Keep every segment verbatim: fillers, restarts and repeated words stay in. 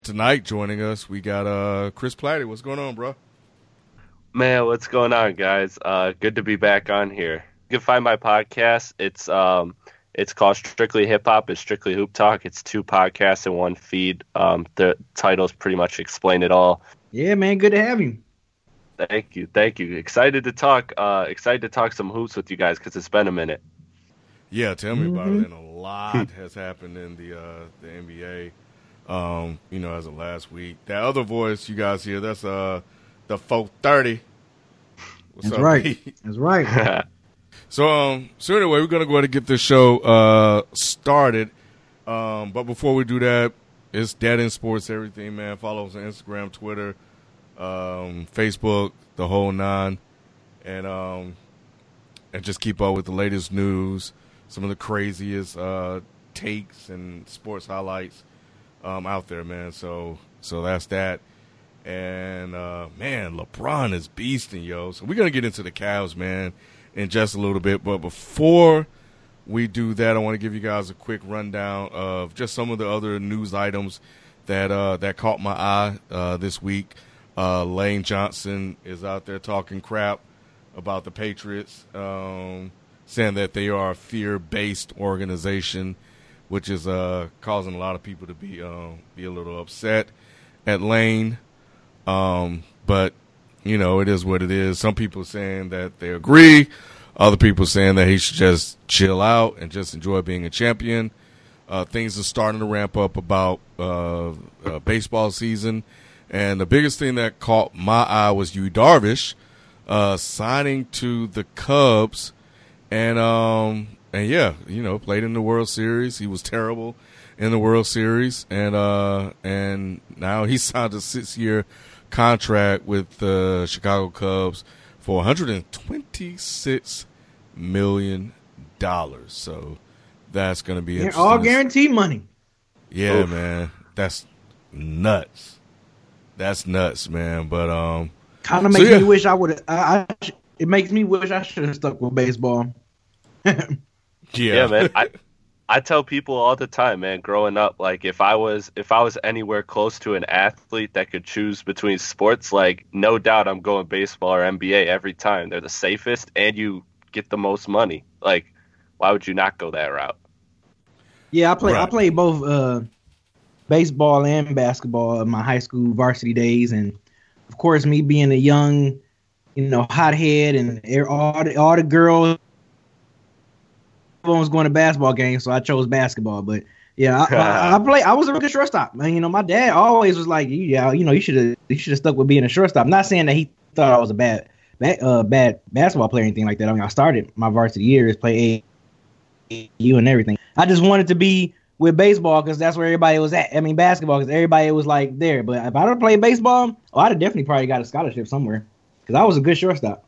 Tonight, joining us, we got uh Chris Platty. What's going on, bro? Man, what's going on, guys? Uh, good to be back on here. You can find my podcast. It's um, it's called Strictly Hip Hop. It's Strictly Hoop Talk. It's two podcasts in one feed. Um, the titles pretty much explain it all. Yeah, man, good to have you. Thank you, thank you. Excited to talk. Uh, excited to talk some hoops with you guys because it's been a minute. Yeah, tell me Mm-hmm. about it. And a lot has happened in the uh, the N B A. Um, you know, as of last week. That other voice you guys hear, that's uh the four thirty. What's That's up, right. Pete? That's right. So, um, so anyway, we're gonna go ahead and get this show uh started. Um, but before we do that, it's Dead End Sports Everything, man. Follow us on Instagram, Twitter, um, Facebook, the whole nine, and um, and just keep up with the latest news, some of the craziest uh takes and sports highlights um out there, man. So, so that's that. And, uh, man, LeBron is beasting, yo. So we're going to get into the Cavs, man, in just a little bit. But before we do that, I want to give you guys a quick rundown of just some of the other news items that uh, that caught my eye uh, this week. Uh, Lane Johnson is out there talking crap about the Patriots, um, saying that they are a fear-based organization, which is uh, causing a lot of people to be, uh, be a little upset at Lane. Um, but, you know, it is what it is. Some people saying that they agree. Other people saying that he should just chill out and just enjoy being a champion. Uh, things are starting to ramp up about uh, uh, baseball season. And the biggest thing that caught my eye was Yu Darvish uh, signing to the Cubs. And, um, and yeah, you know, played in the World Series. He was terrible in the World Series. And, uh, and now he signed a six-year contract with the Chicago Cubs for one hundred twenty-six million dollars. So that's going to be interesting. All guaranteed money. Yeah, Oof. man. That's nuts. That's nuts, man. But um, Kind of so, makes yeah. me wish I would. I, I, it makes me wish I should have stuck with baseball. yeah, Yeah, man. I I tell people all the time, man. Growing up, like if I was if I was anywhere close to an athlete that could choose between sports, like no doubt I'm going baseball or N B A every time. They're the safest, and you get the most money. Like, why would you not go that route? Yeah, I play. I Right. played both uh, baseball and basketball in my high school varsity days, and of course, me being a young, you know, hothead, and er- all the, all the girls, everyone was going to basketball games, so I chose basketball. But yeah, I, I, I play. I was a really good shortstop. Man, you know, my dad always was like, "Yeah, you know, you should have, you should have stuck with being a shortstop." Not saying that he thought I was a bad, bad, uh, bad basketball player or anything like that. I mean, I started my varsity years, play A A U and everything. I just wanted to be with baseball because that's where everybody was at. I mean, basketball because everybody was like there. But if I don't play baseball, oh, I'd have definitely probably got a scholarship somewhere because I was a good shortstop.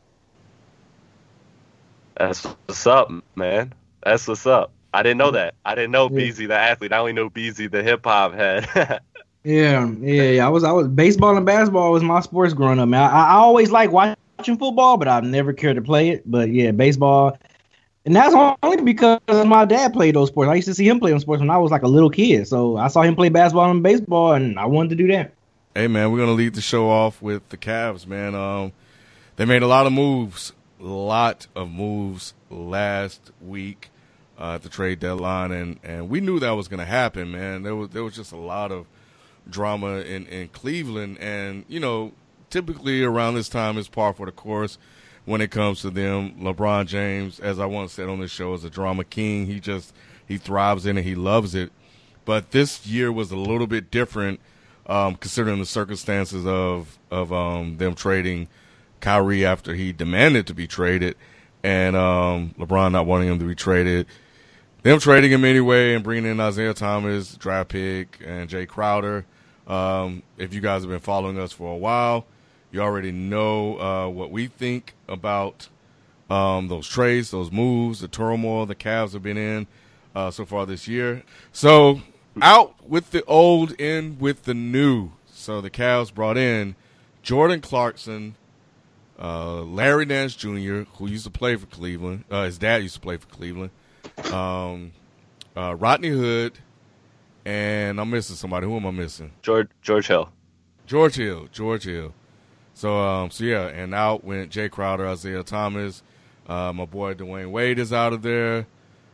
That's what's up, man. That's what's up. I didn't know that. I didn't know Yeah. Beezy the athlete. I only know Beezy the hip hop head. Yeah, yeah, yeah. I was, I was baseball and basketball was my sports growing up, man. I, I always like watching football, but I've never cared to play it. But yeah, baseball, and that's only because my dad played those sports. I used to see him play those sports when I was like a little kid, so I saw him play basketball and baseball, and I wanted to do that. Hey, man, we're going to lead the show off with the Cavs, man. Um, they made a lot of moves, a lot of moves last week uh, at the trade deadline, and, and we knew that was going to happen, man. There was there was just a lot of drama in, in Cleveland, and, you know, typically around this time is par for the course when it comes to them. LeBron James, as I once said on this show, is a drama king. He just he thrives in it. He loves it. But this year was a little bit different, um, considering the circumstances of of um, them trading Kyrie after he demanded to be traded, and um, LeBron not wanting him to be traded. Them trading him anyway and bringing in Isaiah Thomas, draft pick, and Jay Crowder. Um, if you guys have been following us for a while, you already know uh, what we think about um, those trades, those moves, the turmoil the Cavs have been in uh, so far this year. So out with the old, in with the new. So the Cavs brought in Jordan Clarkson, uh, Larry Nance Junior, who used to play for Cleveland. Uh, his dad used to play for Cleveland. Um, uh, Rodney Hood, and I'm missing somebody. Who am I missing? George George Hill. George Hill. George Hill. So, um, so yeah, and out went Jay Crowder, Isaiah Thomas. Uh, my boy Dwayne Wade is out of there.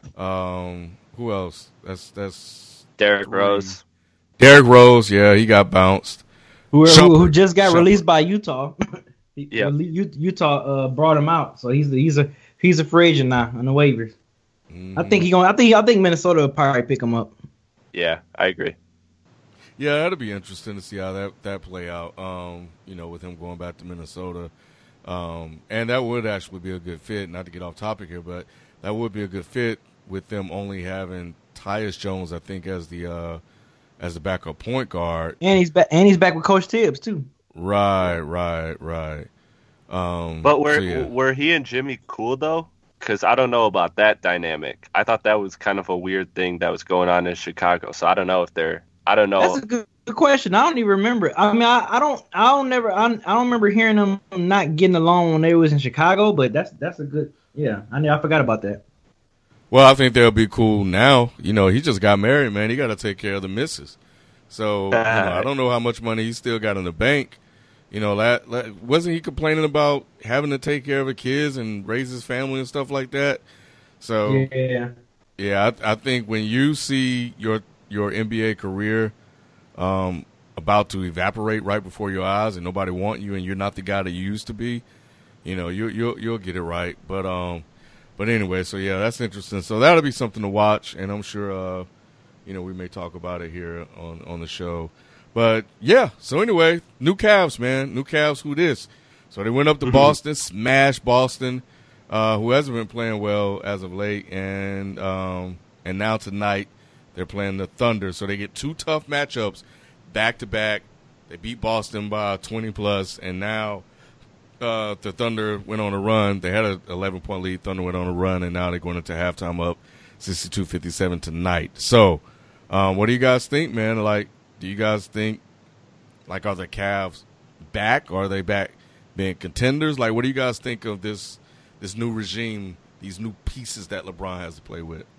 Um, who else? That's that's Derrick three. Rose. Derrick Rose, yeah, he got bounced. Who, who, Shumpert. who just got Shumpert. released by Utah. Yeah. Utah uh, brought him out, so he's he's a he's a free agent now on the waivers. Mm-hmm. I think he going. I think I think Minnesota will probably pick him up. Yeah, I agree. Yeah, that'll be interesting to see how that, that play out, um, you know, with him going back to Minnesota. Um, and that would actually be a good fit, not to get off topic here, but that would be a good fit with them only having Tyus Jones, I think, as the uh, as the backup point guard. And he's back. And he's back with Coach Tibbs too. Right, right, right. Um, But were so, yeah. were he and Jimmy cool though? Because I don't know about that dynamic. I thought that was kind of a weird thing that was going on in Chicago. So I don't know if they're. I don't know. That's a good, good question. I don't even remember. I mean, I, I don't. I don't never. I, I don't remember hearing them not getting along when they was in Chicago. But that's that's a good. Yeah, I I forgot about that. Well, I think they'll be cool now. You know, he just got married, man. He got to take care of the missus. So, you know, I don't know how much money he still got in the bank. You know, la- la- wasn't he complaining about having to take care of the kids and raise his family and stuff like that? So, Yeah. yeah, I, I think when you see your your N B A career um, about to evaporate right before your eyes and nobody want you and you're not the guy that you used to be, you know, you, you'll you'll get it right. But um, but anyway, so yeah, that's interesting. So that'll be something to watch, and I'm sure uh, you know, we may talk about it here on on the show. But yeah, so anyway, new Cavs, man, new Cavs. Who this? So they went up to Mm-hmm. Boston, smashed Boston, uh, who hasn't been playing well as of late, and um, and now tonight they're playing the Thunder. So they get two tough matchups back to back. They beat Boston by twenty plus, and now uh, the Thunder went on a run. They had an eleven point lead. Thunder went on a run, and now they're going into halftime up sixty-two fifty-seven tonight. So, um, what do you guys think, man? Like, do you guys think, like, are the Cavs back? Or are they back being contenders? Like, what do you guys think of this this new regime, these new pieces that LeBron has to play with?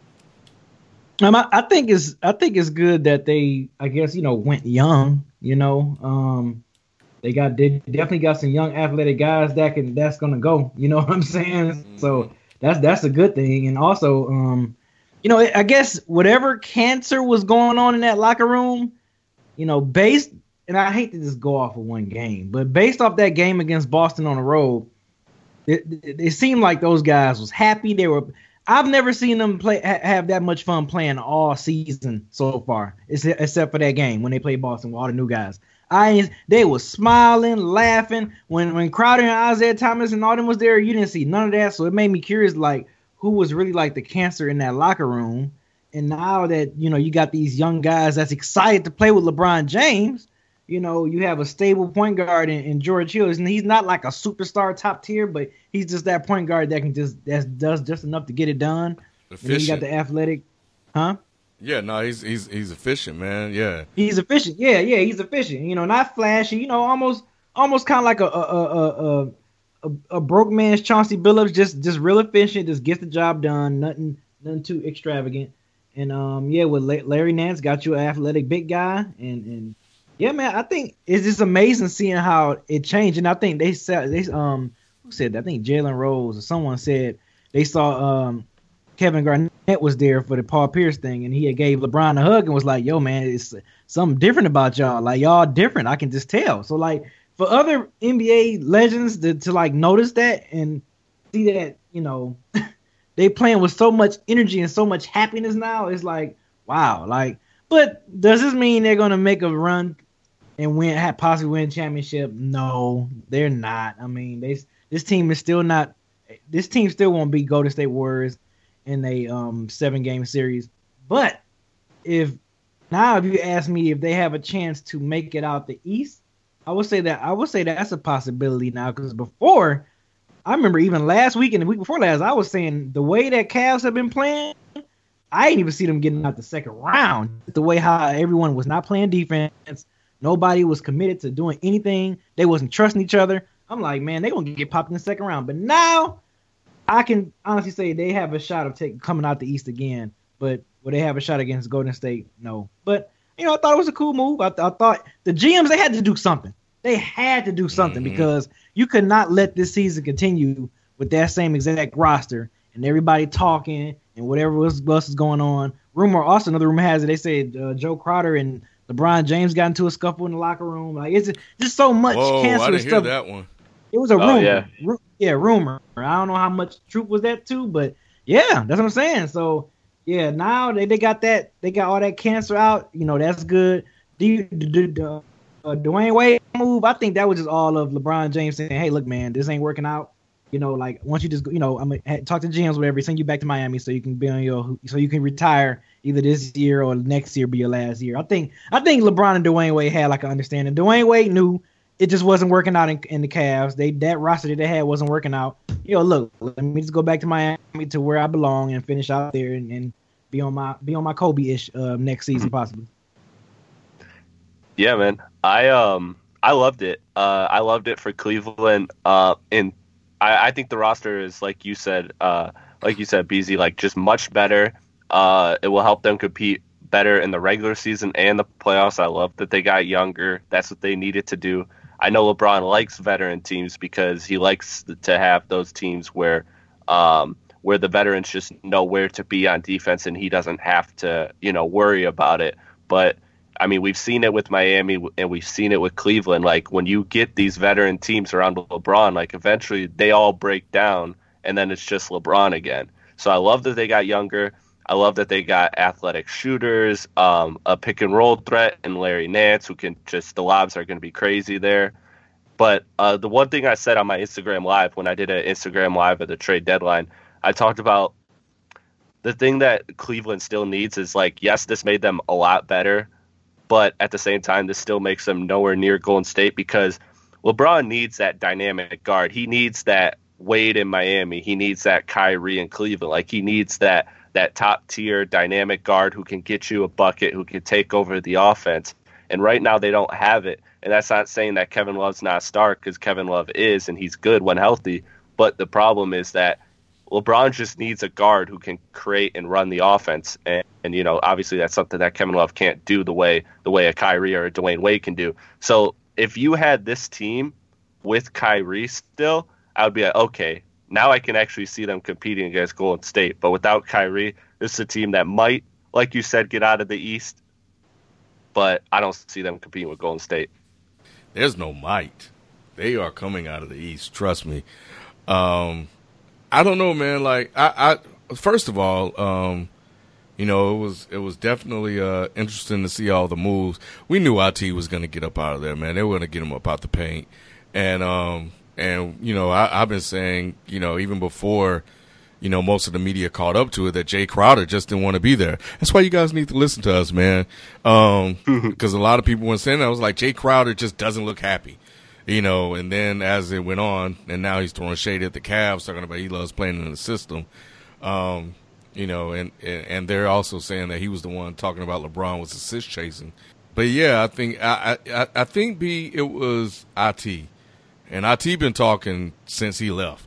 Um, I, I think it's I think it's good that they, I guess, you know, went young. You know, um, they got they definitely got some young athletic guys that can that's gonna go. You know what I'm saying? Mm-hmm. So that's that's a good thing. And also, um, you know, I guess whatever cancer was going on in that locker room, you know, based and I hate to just go off of one game, but based off that game against Boston on the road, it, it, it seemed like those guys was happy. They were. I've never seen them play ha- have that much fun playing all season so far, except for that game when they played Boston with all the new guys. I they were smiling, laughing when when Crowder and Isaiah Thomas and all them was there. You didn't see none of that, so it made me curious, like who was really like the cancer in that locker room. And now that you know you got these young guys that's excited to play with LeBron James, you know you have a stable point guard in, in George Hill, and he's not like a superstar top tier, but he's just that point guard that can just that does just enough to get it done. Efficient. And then you got the athletic, huh? Yeah, no, he's he's he's efficient, man. Yeah, he's efficient. Yeah, yeah, he's efficient. You know, not flashy. You know, almost almost kind of like a a a, a a a broke man's Chauncey Billups. Just just real efficient. Just gets the job done. Nothing nothing too extravagant. And um, yeah, with Larry Nance, got you an athletic big guy, and and yeah, man, I think it's just amazing seeing how it changed. And I think they said they um who said that? I think Jalen Rose or someone said they saw um. Kevin Garnett was there for the Paul Pierce thing, and he had gave LeBron a hug and was like, yo, man, it's something different about y'all. Like, y'all different. I can just tell. So, like, for other N B A legends to, to like, notice that and see that, you know, they playing with so much energy and so much happiness now, it's like, wow. Like, but does this mean they're going to make a run and win, possibly win a championship? No, they're not. I mean, they this team is still not – this team still won't beat Golden State Warriors in a um, seven-game series. But if now if you ask me if they have a chance to make it out the East, I would say that I would say that that's a possibility now, because before, I remember even last week and the week before last, I was saying the way that Cavs have been playing, I didn't even see them getting out the second round. The way how everyone was not playing defense, nobody was committed to doing anything. They wasn't trusting each other. I'm like, man, they're going to get popped in the second round. But now I can honestly say they have a shot of taking coming out the East again. But will they have a shot against Golden State? No. But, you know, I thought it was a cool move. I, th- I thought the G Ms, they had to do something. They had to do something mm-hmm. because you could not let this season continue with that same exact roster and everybody talking and whatever else is going on. Rumor, also another rumor has it, they said uh, Joe Crowder and LeBron James got into a scuffle in the locker room. Like, it's just so much Whoa, cancerous I didn't stuff. hear that one. It was a rumor. Oh, yeah. Ru- yeah, rumor. I don't know how much truth was that too, but yeah, that's what I'm saying. So, yeah, now they, they got that, they got all that cancer out. You know, that's good. The, the, the uh, Dwayne Wade move, I think that was just all of LeBron James saying, hey, look, man, this ain't working out. You know, like, once you just, you know, I'm gonna talk to G Ms, whatever, send you back to Miami so you can be on your, so you can retire either this year or next year be your last year. I think, I think LeBron and Dwayne Wade had like an understanding. Dwayne Wade knew it just wasn't working out in, in the Cavs. They that roster that they had wasn't working out. You know, look, let me just go back to Miami to where I belong and finish out there and, and be on my be on my Kobe-ish uh, next season possibly. Yeah, man. I um I loved it. Uh, I loved it for Cleveland. Uh, and I, I think the roster is, like you said, uh, like you said, B Z, like just much better. Uh, it will help them compete better in the regular season and the playoffs. I love that they got younger. That's what they needed to do. I know LeBron likes veteran teams because he likes to have those teams where um, where the veterans just know where to be on defense and he doesn't have to, you know, worry about it. But I mean, we've seen it with Miami and we've seen it with Cleveland. Like, when you get these veteran teams around LeBron, like, eventually they all break down and then it's just LeBron again. So I love that they got younger. I love that they got athletic shooters, um, a pick and roll threat, and Larry Nance, who can just, the lobs are going to be crazy there. But uh, the one thing I said on my Instagram Live, when I did an Instagram Live at the trade deadline, I talked about the thing that Cleveland still needs is, like, yes, this made them a lot better, but at the same time, this still makes them nowhere near Golden State because LeBron needs that dynamic guard. He needs that Wade in Miami. He needs that Kyrie in Cleveland. Like, he needs that that top-tier dynamic guard who can get you a bucket, who can take over the offense. And right now they don't have it. And that's not saying that Kevin Love's not a star, because Kevin Love is, and he's good when healthy. But the problem is that LeBron just needs a guard who can create and run the offense. And, and you know, obviously that's something that Kevin Love can't do the way the way a Kyrie or a Dwayne Wade can do. So if you had this team with Kyrie still, I would be like, okay, now I can actually see them competing against Golden State. But without Kyrie, this is a team that might, like you said, get out of the East. But I don't see them competing with Golden State. There's no might. They are coming out of the East. Trust me. Um, I don't know, man. Like, I, I first of all, um, you know, it was it was definitely uh, interesting to see all the moves. We knew I T was going to get up out of there, man. They were going to get him up out the paint, and um, and you know, I, I've been saying, you know, even before, you know, most of the media caught up to it, that Jay Crowder just didn't want to be there. That's why you guys need to listen to us, man. Um, because a lot of people were saying that. I was like, Jay Crowder just doesn't look happy, you know. And then as it went on, and now he's throwing shade at the Cavs, talking about he loves playing in the system. Um, you know, and, and they're also saying that he was the one talking about LeBron was assist chasing. But yeah, I think I I, I think B it was I T, and I T been talking since he left,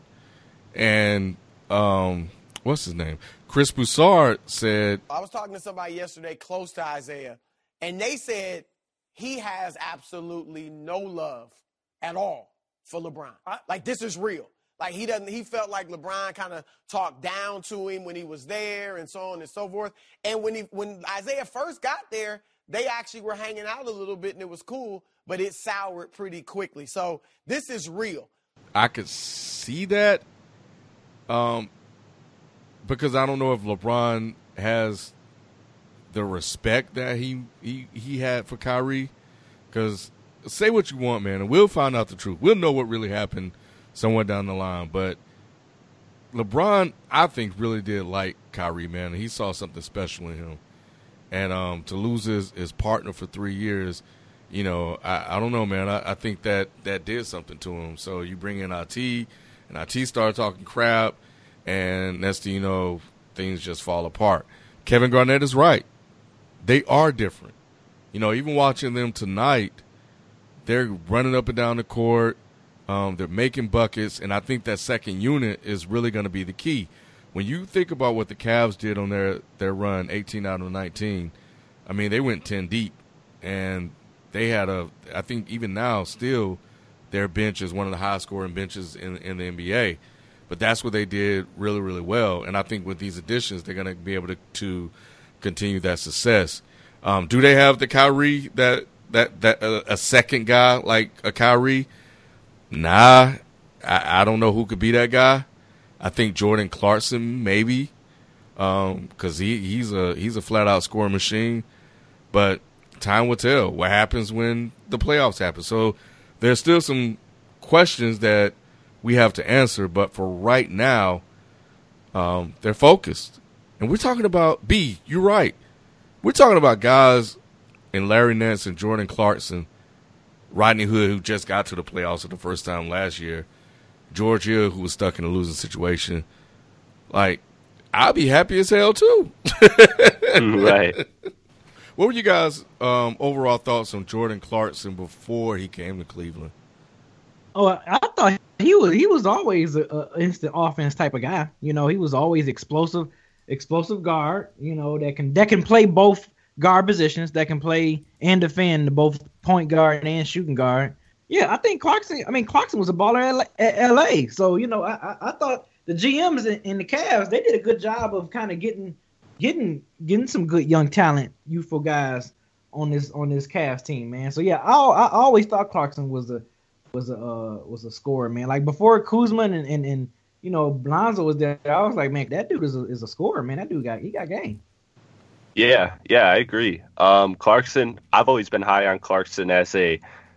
and. Um, what's his name? Chris Broussard said. I was talking to somebody yesterday close to Isaiah, and they said he has absolutely no love at all for LeBron. Like, this is real. Like, he doesn't, he felt like LeBron kind of talked down to him when he was there and so on and so forth. And when he, when Isaiah first got there, they actually were hanging out a little bit and it was cool, but it soured pretty quickly. So this is real. I could see that. Um, because I don't know if LeBron has the respect that he, he, he had for Kyrie. Because say what you want, man, and we'll find out the truth. We'll know what really happened somewhere down the line. But LeBron, I think, really did like Kyrie, man. He saw something special in him. And um, to lose his, his partner for three years, you know, I, I don't know, man. I, I think that that did something to him. So you bring in I T, and I T started talking crap, and next thing you know, things just fall apart. Kevin Garnett is right. They are different. You know, even watching them tonight, they're running up and down the court. Um, they're making buckets, and I think that second unit is really going to be the key. when you think about what the Cavs did on their, their run, eighteen out of nineteen, I mean, they went ten deep. And they had a – I think even now still their bench is one of the highest-scoring benches in, in the N B A. But that's what they did really, really well. And I think with these additions, they're going to be able to, to continue that success. Um, do they have the Kyrie, that that that uh, a second guy like a Kyrie? Nah, I, I don't know who could be that guy. I think Jordan Clarkson maybe, because um, he he's a he's a flat out scoring machine. But time will tell what happens when the playoffs happen. So there's still some questions that we have to answer. But for right now, um, they're focused. And we're talking about, B, you're right. We're talking about guys in Larry Nance and Jordan Clarkson, Rodney Hood, who just got to the playoffs for the first time last year, George Hill, who was stuck in a losing situation. Like, I'll be happy as hell, too. Right. What were you guys' um, overall thoughts on Jordan Clarkson before he came to Cleveland? Oh, I thought he was he was always an instant offense type of guy. You know, he was always explosive, explosive guard. You know, that can that can play both guard positions, that can play and defend both point guard and shooting guard. Yeah, I think Clarkson. I mean, Clarkson was a baller at L A. So you know, I I, I thought the G Ms in, in the Cavs, they did a good job of kind of getting. Getting getting some good young talent, youthful guys on this on this Cavs team, man. So yeah, I I always thought Clarkson was a was a uh, was a scorer, man. Like before Kuzma and, and and you know Lonzo was there, I was like, man, that dude is a, is a scorer, man. That dude got he got game. Yeah, yeah, I agree. Um, Clarkson, I've always been high on Clarkson as a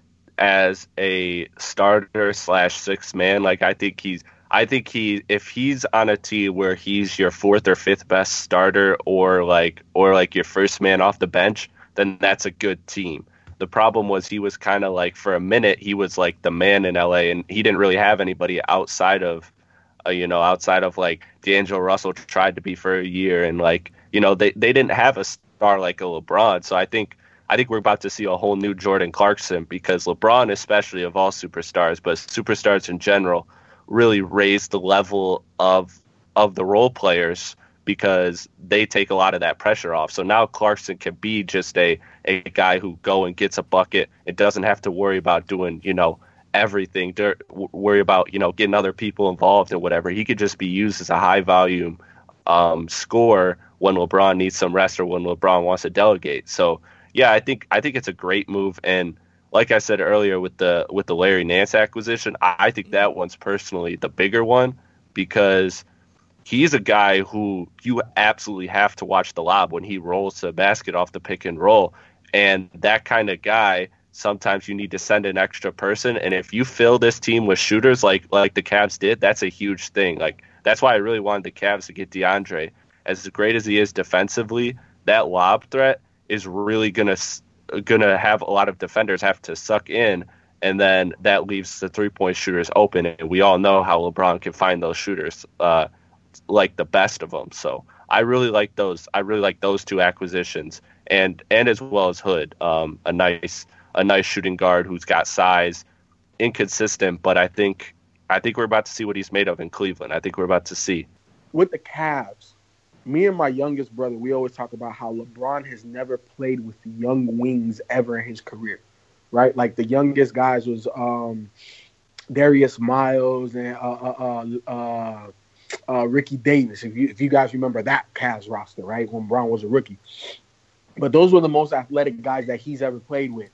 as a starter slash sixth man. Like I think he's. I think he, if he's on a team where he's your fourth or fifth best starter, or like, or like your first man off the bench, then that's a good team. The problem was he was kind of like, for a minute, he was like the man in L A, and he didn't really have anybody outside of, uh, you know, outside of like D'Angelo Russell tried to be for a year, and like, you know, they they didn't have a star like a LeBron. So I think I think we're about to see a whole new Jordan Clarkson, because LeBron, especially of all superstars, but superstars in general, really raise the level of of the role players, because they take a lot of that pressure off. So now Clarkson can be just a, a guy who go and gets a bucket. It doesn't have to worry about doing, you know, everything, worry about, you know, getting other people involved and whatever. He could just be used as a high volume um, scorer when LeBron needs some rest, or when LeBron wants to delegate. So yeah, I think I think it's a great move. And like I said earlier with the with the Larry Nance acquisition, I think that one's personally the bigger one, because he's a guy who you absolutely have to watch the lob when he rolls the basket off the pick and roll. And that kind of guy, sometimes you need to send an extra person. And if you fill this team with shooters like like the Cavs did, that's a huge thing. Like that's why I really wanted the Cavs to get DeAndre. As great as he is defensively, that lob threat is really going to gonna have a lot of defenders have to suck in, and then that leaves the three-point shooters open, and we all know how LeBron can find those shooters, uh, like the best of them. So I really like those. I really like those two acquisitions, and and as well as Hood, um, a nice a nice shooting guard who's got size, inconsistent, but I think I think we're about to see what he's made of in Cleveland. I think we're about to see. With the Cavs, me and my youngest brother, we always talk about how LeBron has never played with young wings ever in his career, right? Like the youngest guys was um, Darius Miles and uh, uh, uh, uh, uh, Ricky Davis, if you if you guys remember that Cavs roster, right, when Bron was a rookie. But those were the most athletic guys that he's ever played with.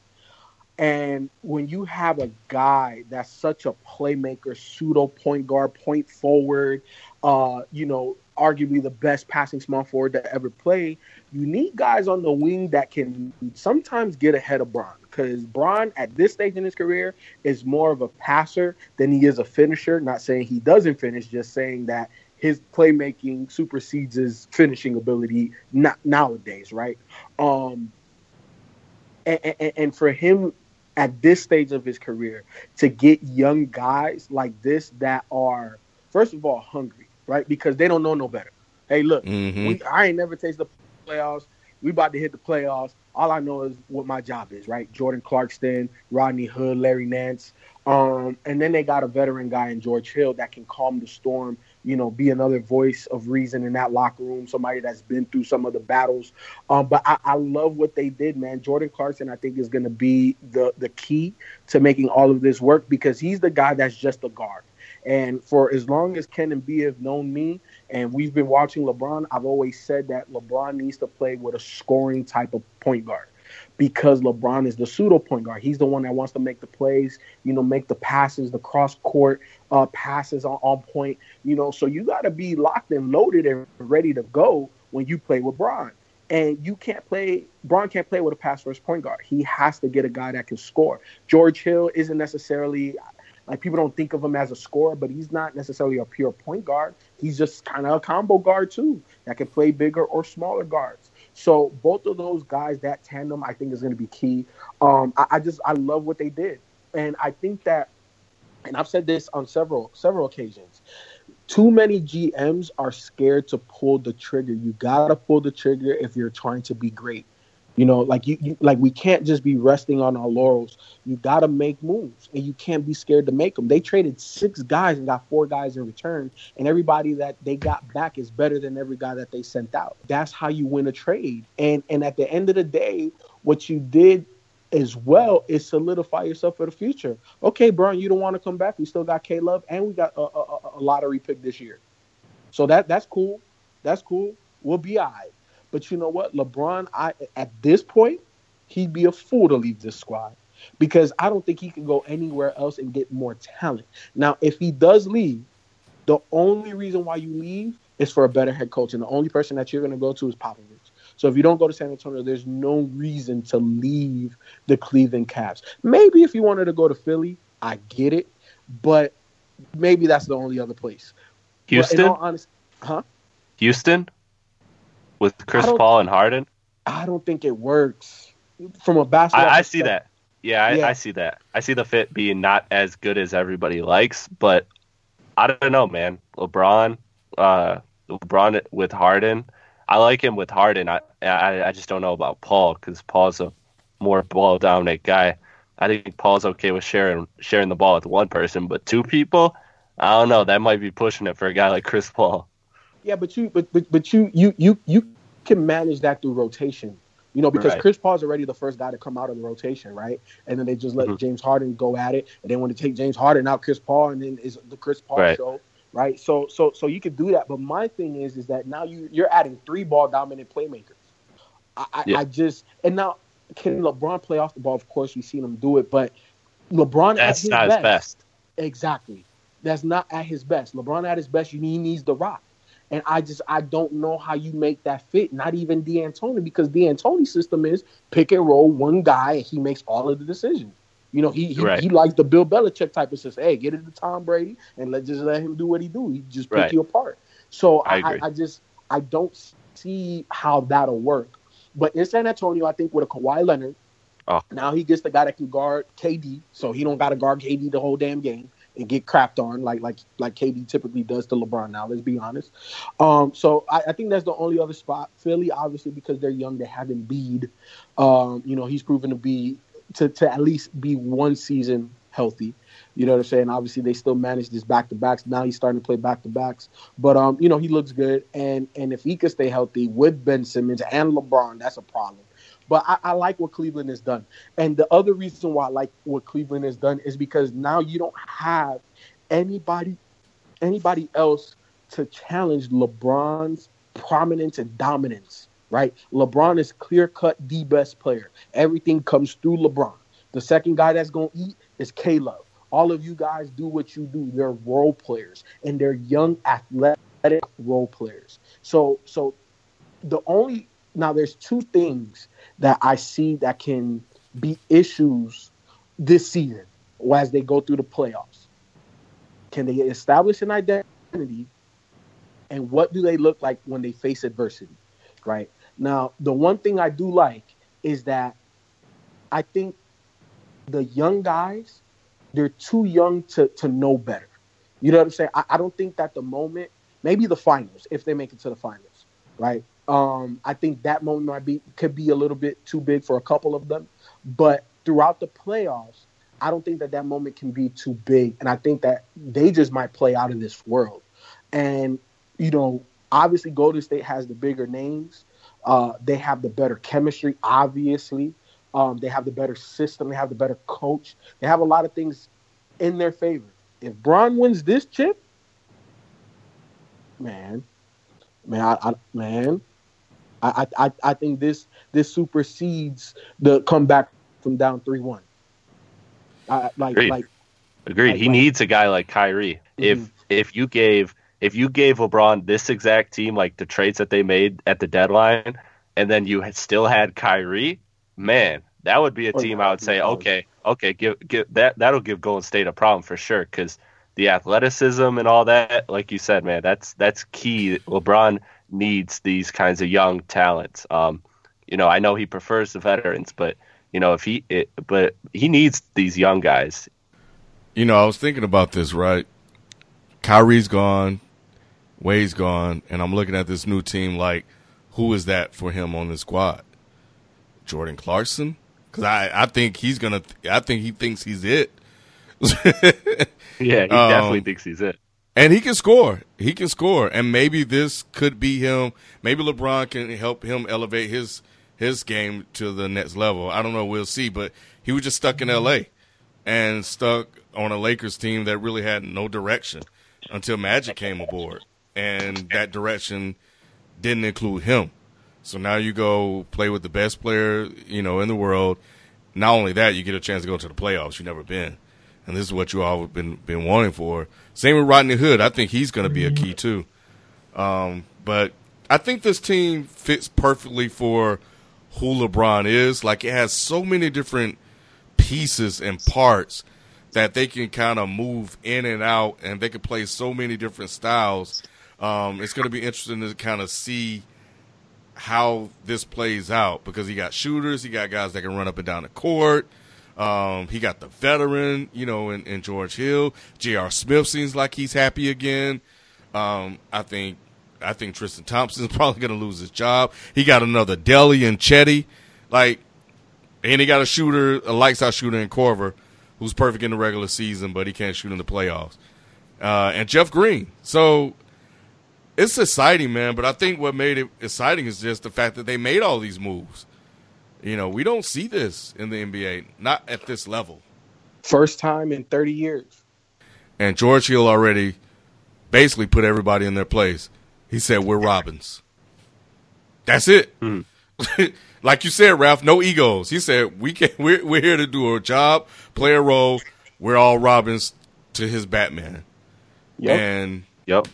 And when you have a guy that's such a playmaker, pseudo point guard, point forward, uh, you know, arguably the best passing small forward that ever played, you need guys on the wing that can sometimes get ahead of Bron, because Bron at this stage in his career is more of a passer than he is a finisher. Not saying he doesn't finish, just saying that his playmaking supersedes his finishing ability not nowadays, right? Um, and, and, and for him at this stage of his career to get young guys like this that are, first of all, hungry, right? Because they don't know no better. Hey, look, mm-hmm. we, I ain't never tasted the playoffs. We about to hit the playoffs. All I know is what my job is, right? Jordan Clarkson, Rodney Hood, Larry Nance. Um, and then they got a veteran guy in George Hill that can calm the storm you know, be another voice of reason in that locker room, somebody that's been through some of the battles. Um, but I, I love what they did, man. Jordan Clarkson, I think, is going to be the, the key to making all of this work because he's the guy that's just a guard. And for as long as Ken and B have known me and we've been watching LeBron, I've always said that LeBron needs to play with a scoring type of point guard because LeBron is the pseudo point guard. He's the one that wants to make the plays, you know, make the passes, the cross court uh, passes on, on point, you know. So you got to be locked and loaded and ready to go when you play with Bron. And you can't play, Bron can't play with a pass first point guard. He has to get a guy that can score. George Hill isn't necessarily, like, people don't think of him as a scorer, but he's not necessarily a pure point guard. He's just kind of a combo guard too that can play bigger or smaller guards. So both of those guys, that tandem, I think is going to be key. Um, I, I just, I love what they did. And I think that, and I've said this on several, several occasions, too many G Ms are scared to pull the trigger. You got to pull the trigger if you're trying to be great. You know, like you, you, like we can't just be resting on our laurels. You got to make moves, and you can't be scared to make them. They traded six guys and got four guys in return, and everybody that they got back is better than every guy that they sent out. That's how you win a trade. And and at the end of the day, what you did as well is solidify yourself for the future. Okay, Bron, you don't want to come back. We still got K-Love, and we got a, a, a lottery pick this year. So that that's cool. That's cool. We'll be all right. But you know what? LeBron, I at this point, he'd be a fool to leave this squad because I don't think he can go anywhere else and get more talent. Now, if he does leave, the only reason why you leave is for a better head coach. And the only person that you're going to go to is Popovich. So if you don't go to San Antonio, there's no reason to leave the Cleveland Cavs. Maybe if you wanted to go to Philly, I get it. But maybe that's the only other place. Houston? In all honesty, huh? Houston? With Chris Paul and Harden? I don't think it works from a basketball. I, I see that. Yeah I, Yeah. I see that. I see the fit being not as good as everybody likes, but I don't know, man. LeBron, uh, LeBron with Harden. I like him with Harden. I I, I just don't know about Paul because Paul's a more ball dominant guy. I think Paul's okay with sharing sharing the ball with one person, but two people, I don't know. That might be pushing it for a guy like Chris Paul. Yeah, but you, but but but you, you, you, you can manage that through rotation, you know, because Right. Chris Paul's already the first guy to come out of the rotation, right? And then they just let Mhm. James Harden go at it, and then when they take James Harden out, Chris Paul, and then is the Chris Paul Right. show, right? So, so, so you can do that. But my thing is, is that now you you're adding three ball dominant playmakers. I, I, Yeah. I just and now can LeBron play off the ball? Of course, we've seen him do it, but LeBron That's at his not best, his best. exactly. That's not at his best. LeBron at his best, you he needs the rock. And I just I don't know how you make that fit. Not even D'Antoni, because D'Antoni's system is pick and roll one guy, and he makes all of the decisions. You know, he he, Right. he likes the Bill Belichick type of system. Hey, get it to Tom Brady and let just let him do what he do. He just pick Right. you apart. So I I, agree. I, I just I don't see how that'll work. But in San Antonio, I think with a Kawhi Leonard, Oh. now he gets the guy that can guard K D, so he don't got to guard K D the whole damn game and get crapped on like like like K D typically does to LeBron now, let's be honest. Um, so I, I think that's the only other spot. Philly, obviously, because they're young, they have Embiid. Um, you know, he's proven to be to, to at least be one season healthy. You know what I'm saying? Obviously, they still manage this back-to-backs. Now he's starting to play back-to-backs. But, um, you know, he looks good. And and if he could stay healthy with Ben Simmons and LeBron, that's a problem. But I, I like what Cleveland has done. And the other reason why I like what Cleveland has done is because now you don't have anybody anybody else to challenge LeBron's prominence and dominance, right? LeBron is clear-cut the best player. Everything comes through LeBron. The second guy that's going to eat is K-Love. All of you guys do what you do. They're role players, and they're young, athletic role players. So, so the only now there's two things that I see that can be issues this season as they go through the playoffs. Can they establish an identity, and what do they look like when they face adversity? Right now, the one thing I do like is that I think the young guys, they're too young to, to know better. You know what I'm saying? I, I don't think that the moment, maybe the finals, if they make it to the finals, right? Um, I think that moment might be could be a little bit too big for a couple of them. But throughout the playoffs, I don't think that that moment can be too big. And I think that they just might play out of this world. And, you know, obviously Golden State has the bigger names. Uh, they have the better chemistry, obviously. Um, they have the better system. They have the better coach. They have a lot of things in their favor. If Bron wins this chip, man, man, I, I man, I, I, I think this this supersedes the comeback from down three one. I, like, Agreed. like, Agreed. like, he like, needs a guy like Kyrie. Mm-hmm. If if you gave if you gave LeBron this exact team, like the trades that they made at the deadline, and then you had still had Kyrie, man, that would be a team I would say, okay, okay, give give that that'll give Golden State a problem for sure, because the athleticism and all that, like you said, man, that's that's key. LeBron needs these kinds of young talents. Um, you know, I know he prefers the veterans, but you know, if he, it, but he needs these young guys. You know, I was thinking about this, right? Kyrie's gone, Wade's gone, and I'm looking at this new team like, who is that for him on the squad? Jordan Clarkson? Because I, I think he's gonna. I think he thinks he's it. Yeah, he um, definitely thinks he's it. And he can score. He can score. And maybe this could be him. Maybe LeBron can help him elevate his his game to the next level. I don't know. We'll see. But he was just stuck in L A and stuck on a Lakers team that really had no direction until Magic came aboard. And that direction didn't include him. So now you go play with the best player, you know, in the world. Not only that, you get a chance to go to the playoffs. You've never been. And this is what you all have been been wanting for. Same with Rodney Hood. I think he's going to be a key too. Um, but I think this team fits perfectly for who LeBron is. Like, it has so many different pieces and parts that they can kind of move in and out, and they can play so many different styles. Um, it's going to be interesting to kind of see how this plays out, because he got shooters, he got guys that can run up and down the court. Um, he got the veteran, you know, in, in George Hill. J R. Smith seems like he's happy again. Um, I think I think Tristan Thompson's probably going to lose his job. He got another Deli and Chetty. Like, and he got a shooter, a lights-out shooter in Korver, who's perfect in the regular season, but he can't shoot in the playoffs. Uh, and Jeff Green. So it's exciting, man, but I think what made it exciting is just the fact that they made all these moves. You know, we don't see this in the N B A, not at this level. First time in thirty years. And George Hill already basically put everybody in their place. He said, we're Robins. That's it. Mm. Like you said, Ralph, no egos. He said, we can, we're, we're here to do a job, play a role. We're all Robins to his Batman. Yep. And yep.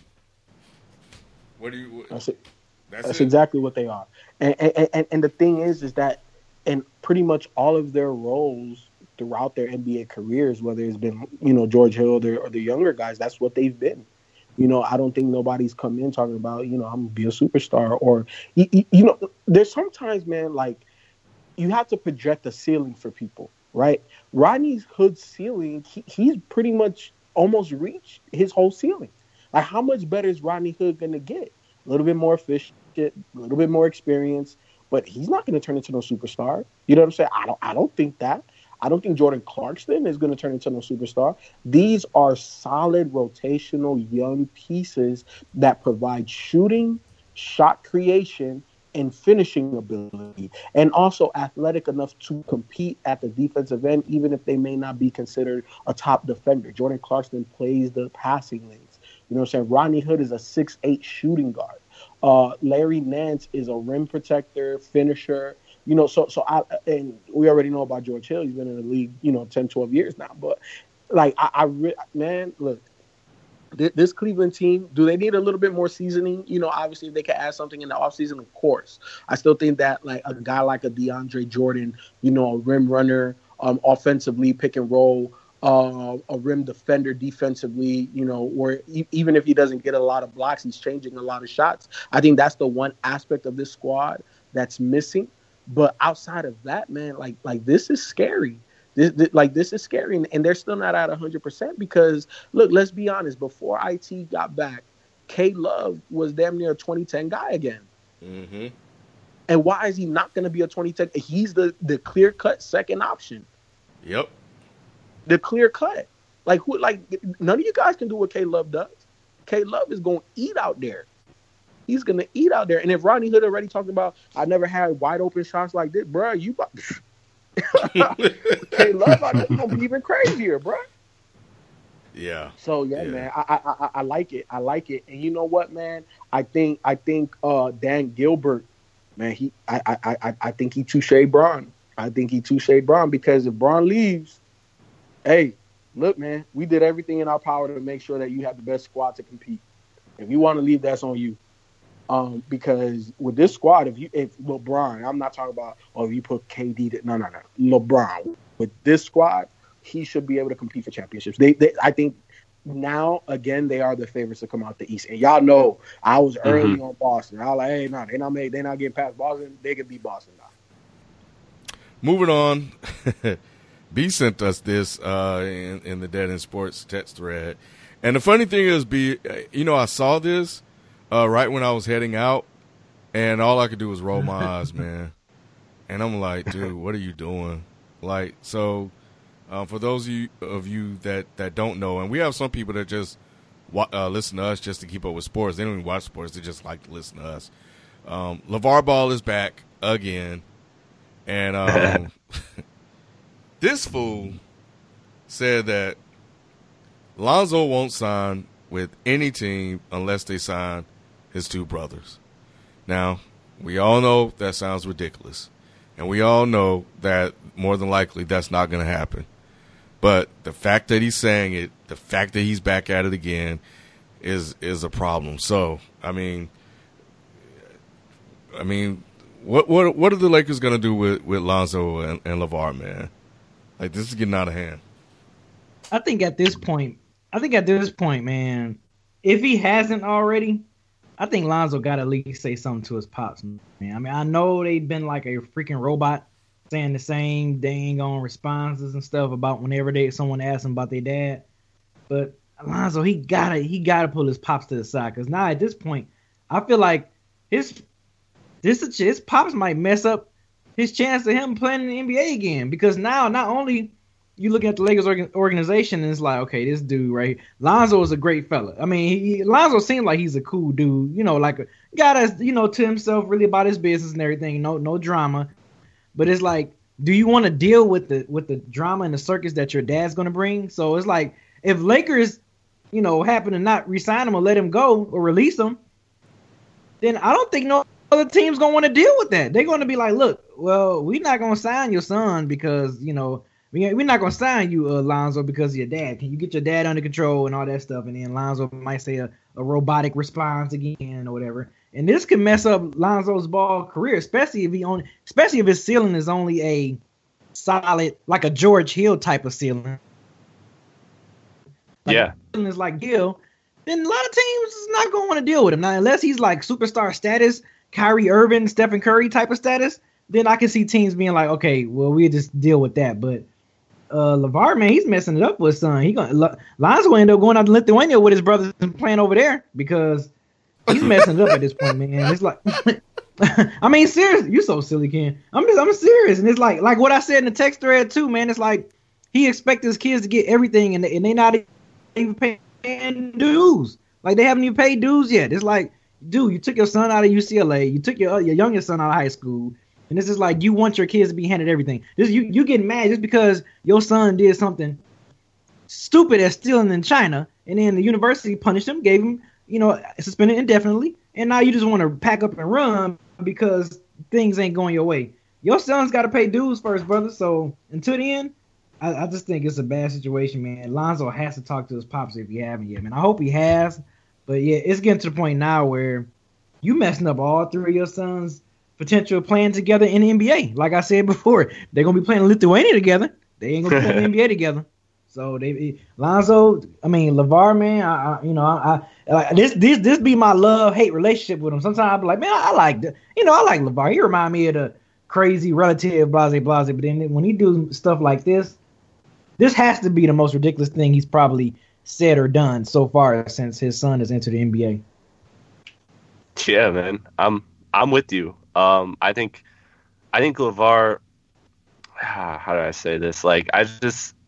What do you? What, that's it. That's, that's it. exactly what they are. And, and and and the thing is, is that in pretty much all of their roles throughout their N B A careers, whether it's been, you know, George Hill or the, or the younger guys, that's what they've been. You know, I don't think nobody's come in talking about, you know, I'm gonna be a superstar, or you, you know, there's sometimes, man, like, you have to project a ceiling for people, right? Rodney Hood's ceiling, he, he's pretty much almost reached his whole ceiling. Like, how much better is Rodney Hood gonna get? A little bit more efficient, a little bit more experience, but he's not going to turn into no superstar. You know what I'm saying? I don't. I don't think that. I don't think Jordan Clarkson is going to turn into no superstar. These are solid rotational young pieces that provide shooting, shot creation, and finishing ability, and also athletic enough to compete at the defensive end, even if they may not be considered a top defender. Jordan Clarkson plays the passing lanes. You know what I'm saying? Rodney Hood is a six eight shooting guard. Uh, Larry Nance is a rim protector, finisher. You know, so so I and we already know about George Hill. He's been in the league, you know, ten, twelve years now. But like I, I re- man, look, th- this Cleveland team, do they need a little bit more seasoning? You know, obviously if they could add something in the offseason, of course. I still think that like a guy like a DeAndre Jordan, you know, a rim runner, um, offensively pick and roll. Uh, a rim defender defensively, you know, or e- even if he doesn't get a lot of blocks, he's changing a lot of shots. I think that's the one aspect of this squad that's missing. But outside of that, man, like like this is scary. This, this like this is scary, and, and they're still not at one hundred percent because, look, let's be honest. Before I T got back, K Love was damn near a twenty ten guy again. Mm-hmm. And why is he not going to be a twenty ten? He's the the clear cut second option. Yep. The clear cut, like who, like none of you guys can do what K Love does. K Love is going to eat out there. He's going to eat out there. And if Rodney Hood already talking about, I never had wide open shots like this, bro, you K Love out there going to be even crazier, bro. Yeah. So yeah, yeah. man, I, I I I like it. I like it. And you know what, man? I think I think uh, Dan Gilbert, man, he I I I, I think he touche Bron. I think he touche Bron because if Bron leaves, hey, look, man, we did everything in our power to make sure that you have the best squad to compete. If you want to leave, that's on you. Um, because with this squad, if you if LeBron, I'm not talking about oh if you put K D, to, no no no, LeBron with this squad. He should be able to compete for championships. They, they, I think now again they are the favorites to come out the East. And y'all know I was early mm-hmm. on Boston. I was like, hey, no, they not made, they not getting past Boston. They could beat Boston now. Moving on, B sent us this uh, in, in the Dead End Sports text thread, and the funny thing is, B, you know, I saw this uh, right when I was heading out, and all I could do was roll my eyes, man. And I'm like, dude, what are you doing? Like, so. Um, for those of you, of you that, that don't know, and we have some people that just wa- uh, listen to us just to keep up with sports. They don't even watch sports. They just like to listen to us. Um, LeVar Ball is back again. And um, this fool said that Lonzo won't sign with any team unless they sign his two brothers. Now, we all know that sounds ridiculous. And we all know that more than likely that's not going to happen. But the fact that he's saying it, the fact that he's back at it again, is is a problem. So, I mean, I mean, what what what are the Lakers gonna do with, with Lonzo and, and LeVar, man? Like, this is getting out of hand. I think at this point, I think at this point, man, if he hasn't already, I think Lonzo got to at least say something to his pops, man. I mean, I know they've been like a freaking robot, saying the same dang on responses and stuff about whenever they someone asks him about their dad. But Lonzo, he gotta he gotta pull his pops to the side, because now at this point, I feel like his this his pops might mess up his chance of him playing in the N B A again. Because now not only you look at the Lakers organ, organization and it's like, okay, this dude right, Lonzo is a great fella. I mean, he, Lonzo seems like he's a cool dude, you know, like a guy that's, you know, to himself, really about his business and everything, no no drama. But it's like, do you want to deal with the with the drama and the circus that your dad's going to bring? So it's like, if Lakers, you know, happen to not re-sign him or let him go or release him, then I don't think no other team's going to want to deal with that. They're going to be like, look, well, we're not going to sign your son because, you know, we, we're not going to sign you, uh, Lonzo, because of your dad. Can you get your dad under control and all that stuff? And then Lonzo might say a, a robotic response again or whatever. And this can mess up Lonzo's ball career, especially if he on, especially if his ceiling is only a solid, like a George Hill type of ceiling. Like yeah, is like Hill, then a lot of teams is not going to want to deal with him now, unless he's like superstar status, Kyrie Irving, Stephen Curry type of status. Then I can see teams being like, okay, well, we'll just deal with that. But uh, LeVar, man, he's messing it up with his son. He gonna Lonzo end up going out to Lithuania with his brothers and playing over there because. He's messing it up at this point, man. It's like, I mean, seriously, you so silly, Ken. I'm just, I'm serious, and it's like, like what I said in the text thread too, man. It's like he expects his kids to get everything, and they, and they not even paying dues. Like they haven't even paid dues yet. It's like, dude, you took your son out of U C L A, you took your your youngest son out of high school, and this is like you want your kids to be handed everything. This you you getting mad just because your son did something stupid as stealing in China, and then the university punished him, gave him, you know, suspended indefinitely, and now you just want to pack up and run because things ain't going your way. Your son's got to pay dues first, brother. So until the end, I, I just think it's a bad situation, man. Lonzo has to talk to his pops if he haven't yet, man. I hope he has, but yeah, it's getting to the point now where you messing up all three of your sons' potential playing together in the N B A. Like I said before, they're gonna be playing in Lithuania together. They ain't gonna be playing in the N B A together. So they, Lonzo, I mean LeVar, man, I, I you know, I, I like this, this, this be my love hate relationship with him. Sometimes I be like, man, I, I like, the, you know, I like LeVar. He remind me of the crazy relative, blase, blase. But then when he do stuff like this, this has to be the most ridiculous thing he's probably said or done so far since his son has entered the N B A. Yeah, man, I'm, I'm with you. Um, I think, I think LeVar. How do I say this? Like, I just.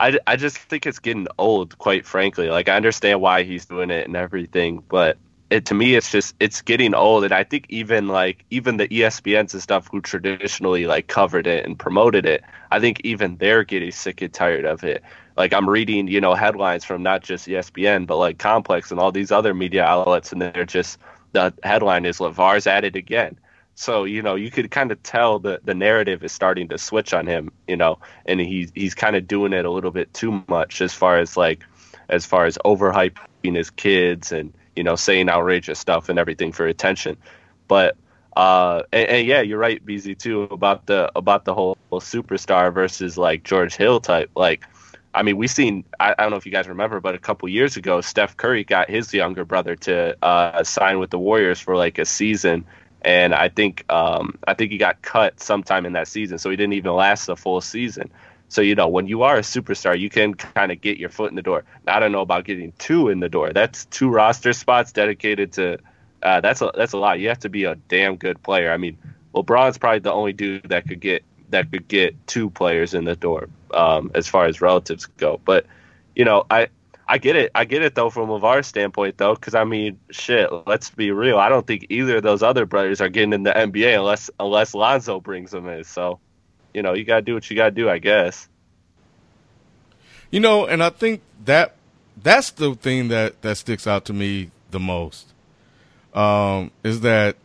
I, I just think it's getting old, quite frankly. Like, I understand why he's doing it and everything, but it, to me, it's just, it's getting old. And I think even like, even the E S P Ns and stuff who traditionally like covered it and promoted it, I think even they're getting sick and tired of it. Like, I'm reading, you know, headlines from not just E S P N, but like Complex and all these other media outlets. And they're just, the headline is LeVar's at it again. So, you know, you could kind of tell the, the narrative is starting to switch on him, you know, and he's he's kind of doing it a little bit too much as far as like as far as overhyping his kids and, you know, saying outrageous stuff and everything for attention. But uh and, and yeah, you're right, B Z, too, about the about the whole, whole superstar versus like George Hill type. Like, I mean, we seen, I, I don't know if you guys remember, but a couple years ago, Steph Curry got his younger brother to uh, sign with the Warriors for like a season. And I think um, I think he got cut sometime in that season, so he didn't even last the full season. So, you know, when you are a superstar, you can kind of get your foot in the door. Now, I don't know about getting two in the door. That's two roster spots dedicated to uh, – that's a, that's a lot. You have to be a damn good player. I mean, LeBron's probably the only dude that could get that could get two players in the door um, as far as relatives go. But, you know, I – I get it. I get it, though, from LeVar's standpoint, though, because, I mean, shit, let's be real. I don't think either of those other brothers are getting in the N B A unless unless Lonzo brings them in. So, you know, you got to do what you got to do, I guess. You know, and I think that that's the thing that, that sticks out to me the most um, is that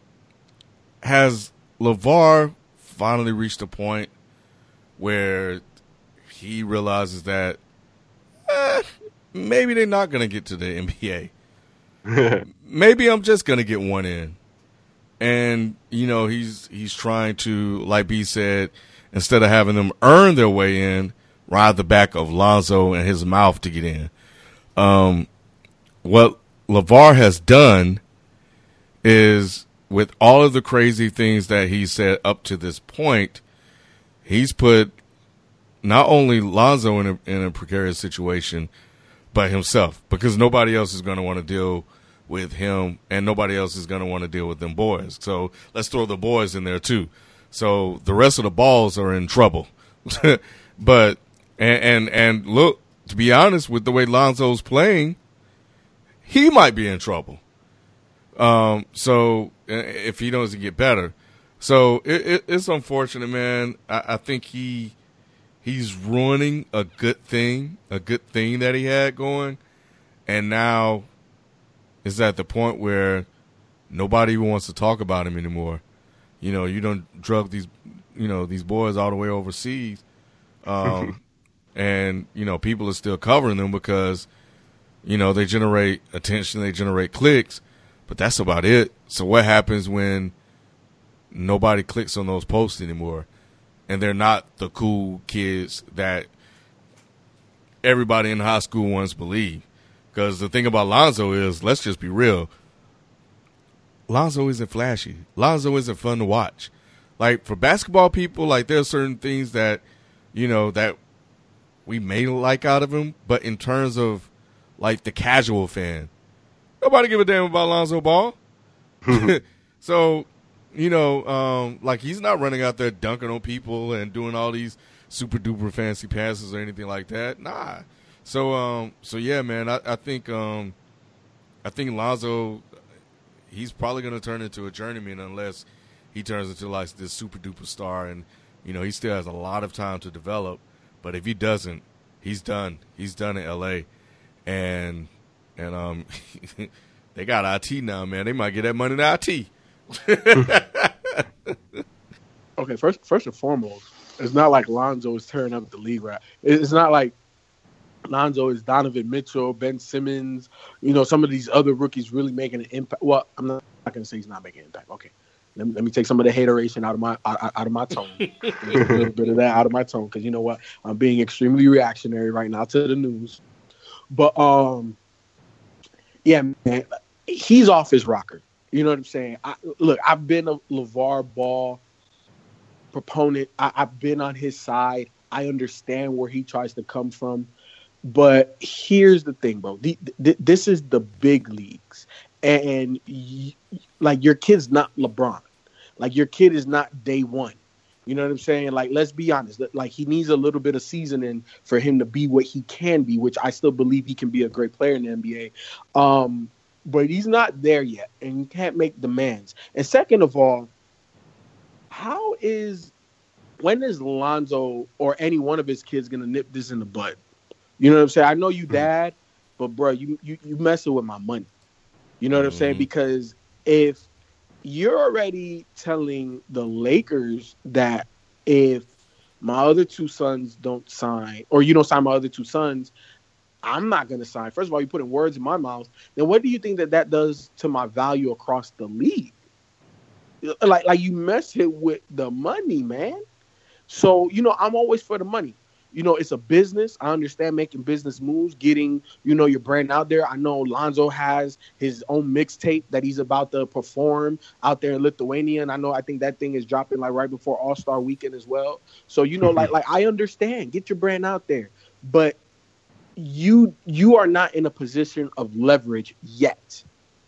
has LeVar finally reached a point where he realizes that eh, maybe they're not going to get to the N B A. Maybe I'm just going to get one in. And, you know, he's he's trying to, like B said, instead of having them earn their way in, ride the back of Lonzo and his mouth to get in. Um, what LeVar has done is, with all of the crazy things that he said up to this point, he's put not only Lonzo in a, in a precarious situation, but himself, because nobody else is going to want to deal with him, and nobody else is going to want to deal with them boys. So let's throw the boys in there too. So the rest of the balls are in trouble. But and, and and look, to be honest, with the way Lonzo's playing, he might be in trouble. Um, so if he doesn't get better, so it, it, it's unfortunate, man. I, I think he. He's ruining a good thing, a good thing that he had going, and now is at the point where nobody even wants to talk about him anymore. You know, you don't drug these, you know, these boys all the way overseas, um, and you know, people are still covering them because, you know, they generate attention, they generate clicks, but that's about it. So what happens when nobody clicks on those posts anymore? And they're not the cool kids that everybody in high school once believed. Because the thing about Lonzo is, let's just be real, Lonzo isn't flashy. Lonzo isn't fun to watch. Like, for basketball people, like, there are certain things that, you know, that we may like out of him. But in terms of, like, the casual fan, nobody give a damn about Lonzo Ball. So, you know, um, like, he's not running out there dunking on people and doing all these super duper fancy passes or anything like that. Nah. So, um, so yeah, man, I, I think, um, I think Lonzo, he's probably going to turn into a journeyman unless he turns into like this super duper star. And, you know, he still has a lot of time to develop. But if he doesn't, he's done. He's done in L A. And, and, um, they got I T now, man. They might get that money to I T. Okay, first first and foremost, it's not like Lonzo is tearing up the league, right? It's not like Lonzo is Donovan Mitchell, Ben Simmons, you know, some of these other rookies really making an impact. Well, I'm not, not going to say he's not making an impact. Okay, let me, let me take some of the hateration out of my out, out of my tone, a little bit of that out of my tone, because you know what, I'm being extremely reactionary right now to the news. But um, yeah, man, he's off his rocker. You know what I'm saying? I, look, I've been a LeVar Ball proponent. I, I've been on his side. I understand where he tries to come from. But here's the thing, bro. The, the, this is the big leagues. And, y- like, your kid's not LeBron. Like, your kid is not day one. You know what I'm saying? Like, let's be honest. Like, he needs a little bit of seasoning for him to be what he can be, which I still believe he can be a great player in the N B A. Um, but he's not there yet, and you can't make demands. And second of all, how is when is Lonzo or any one of his kids gonna nip this in the bud? You know what I'm saying? I know you dad, but bro, you you you messing with my money. You know what mm-hmm. I'm saying? Because if you're already telling the Lakers that if my other two sons don't sign, or you don't sign my other two sons, I'm not going to sign. First of all, you're putting words in my mouth. Then what do you think that that does to my value across the league? Like, like you mess it with the money, man. So, you know, I'm always for the money. You know, it's a business. I understand making business moves, getting, you know, your brand out there. I know Lonzo has his own mixtape that he's about to perform out there in Lithuania. And I know, I think that thing is dropping like right before All-Star weekend as well. So, you know, like, like I understand, get your brand out there, but you, you are not in a position of leverage yet.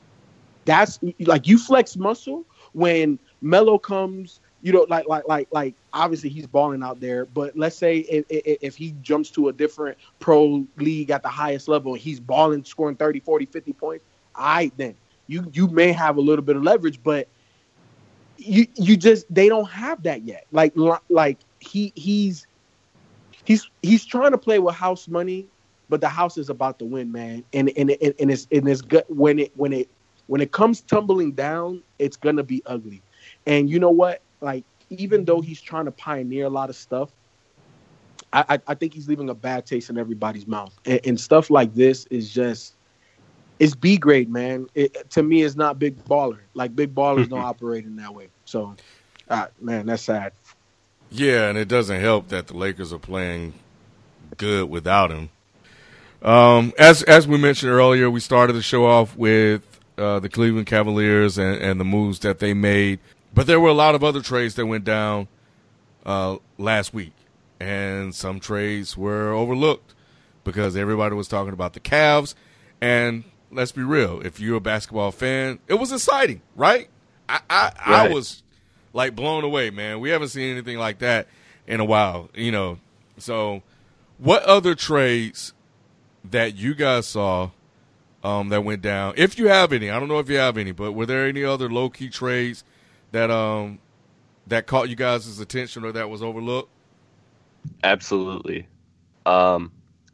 That's like, you flex muscle when Melo comes. You know, like, like, like, like, obviously he's balling out there, but let's say if, if, if he jumps to a different pro league at the highest level and he's balling, scoring thirty, forty, fifty points, all right, then you, you may have a little bit of leverage, but you, you just, they don't have that yet. Like, like he, he's, he's, he's trying to play with house money, but the house is about to win, man. And, and, and, and it's, and it's good when it, when it, when it comes tumbling down, it's going to be ugly. And you know what? Like, even though he's trying to pioneer a lot of stuff, I, I, I think he's leaving a bad taste in everybody's mouth. And, and stuff like this is just, it's B grade, man. It, to me, it's not big baller. Like, big ballers don't operate in that way. So, uh, man, that's sad. Yeah, and it doesn't help that the Lakers are playing good without him. Um, as as we mentioned earlier, we started the show off with uh, the Cleveland Cavaliers and, and the moves that they made. But there were a lot of other trades that went down uh, last week, and some trades were overlooked because everybody was talking about the Cavs. And let's be real, if you're a basketball fan, it was exciting, right? I, I, right. I was like blown away, man. We haven't seen anything like that in a while, you know. So, what other trades that you guys saw um, that went down? If you have any, I don't know if you have any, but were there any other low key trades that um that caught you guys' attention or that was overlooked? Absolutely. Um,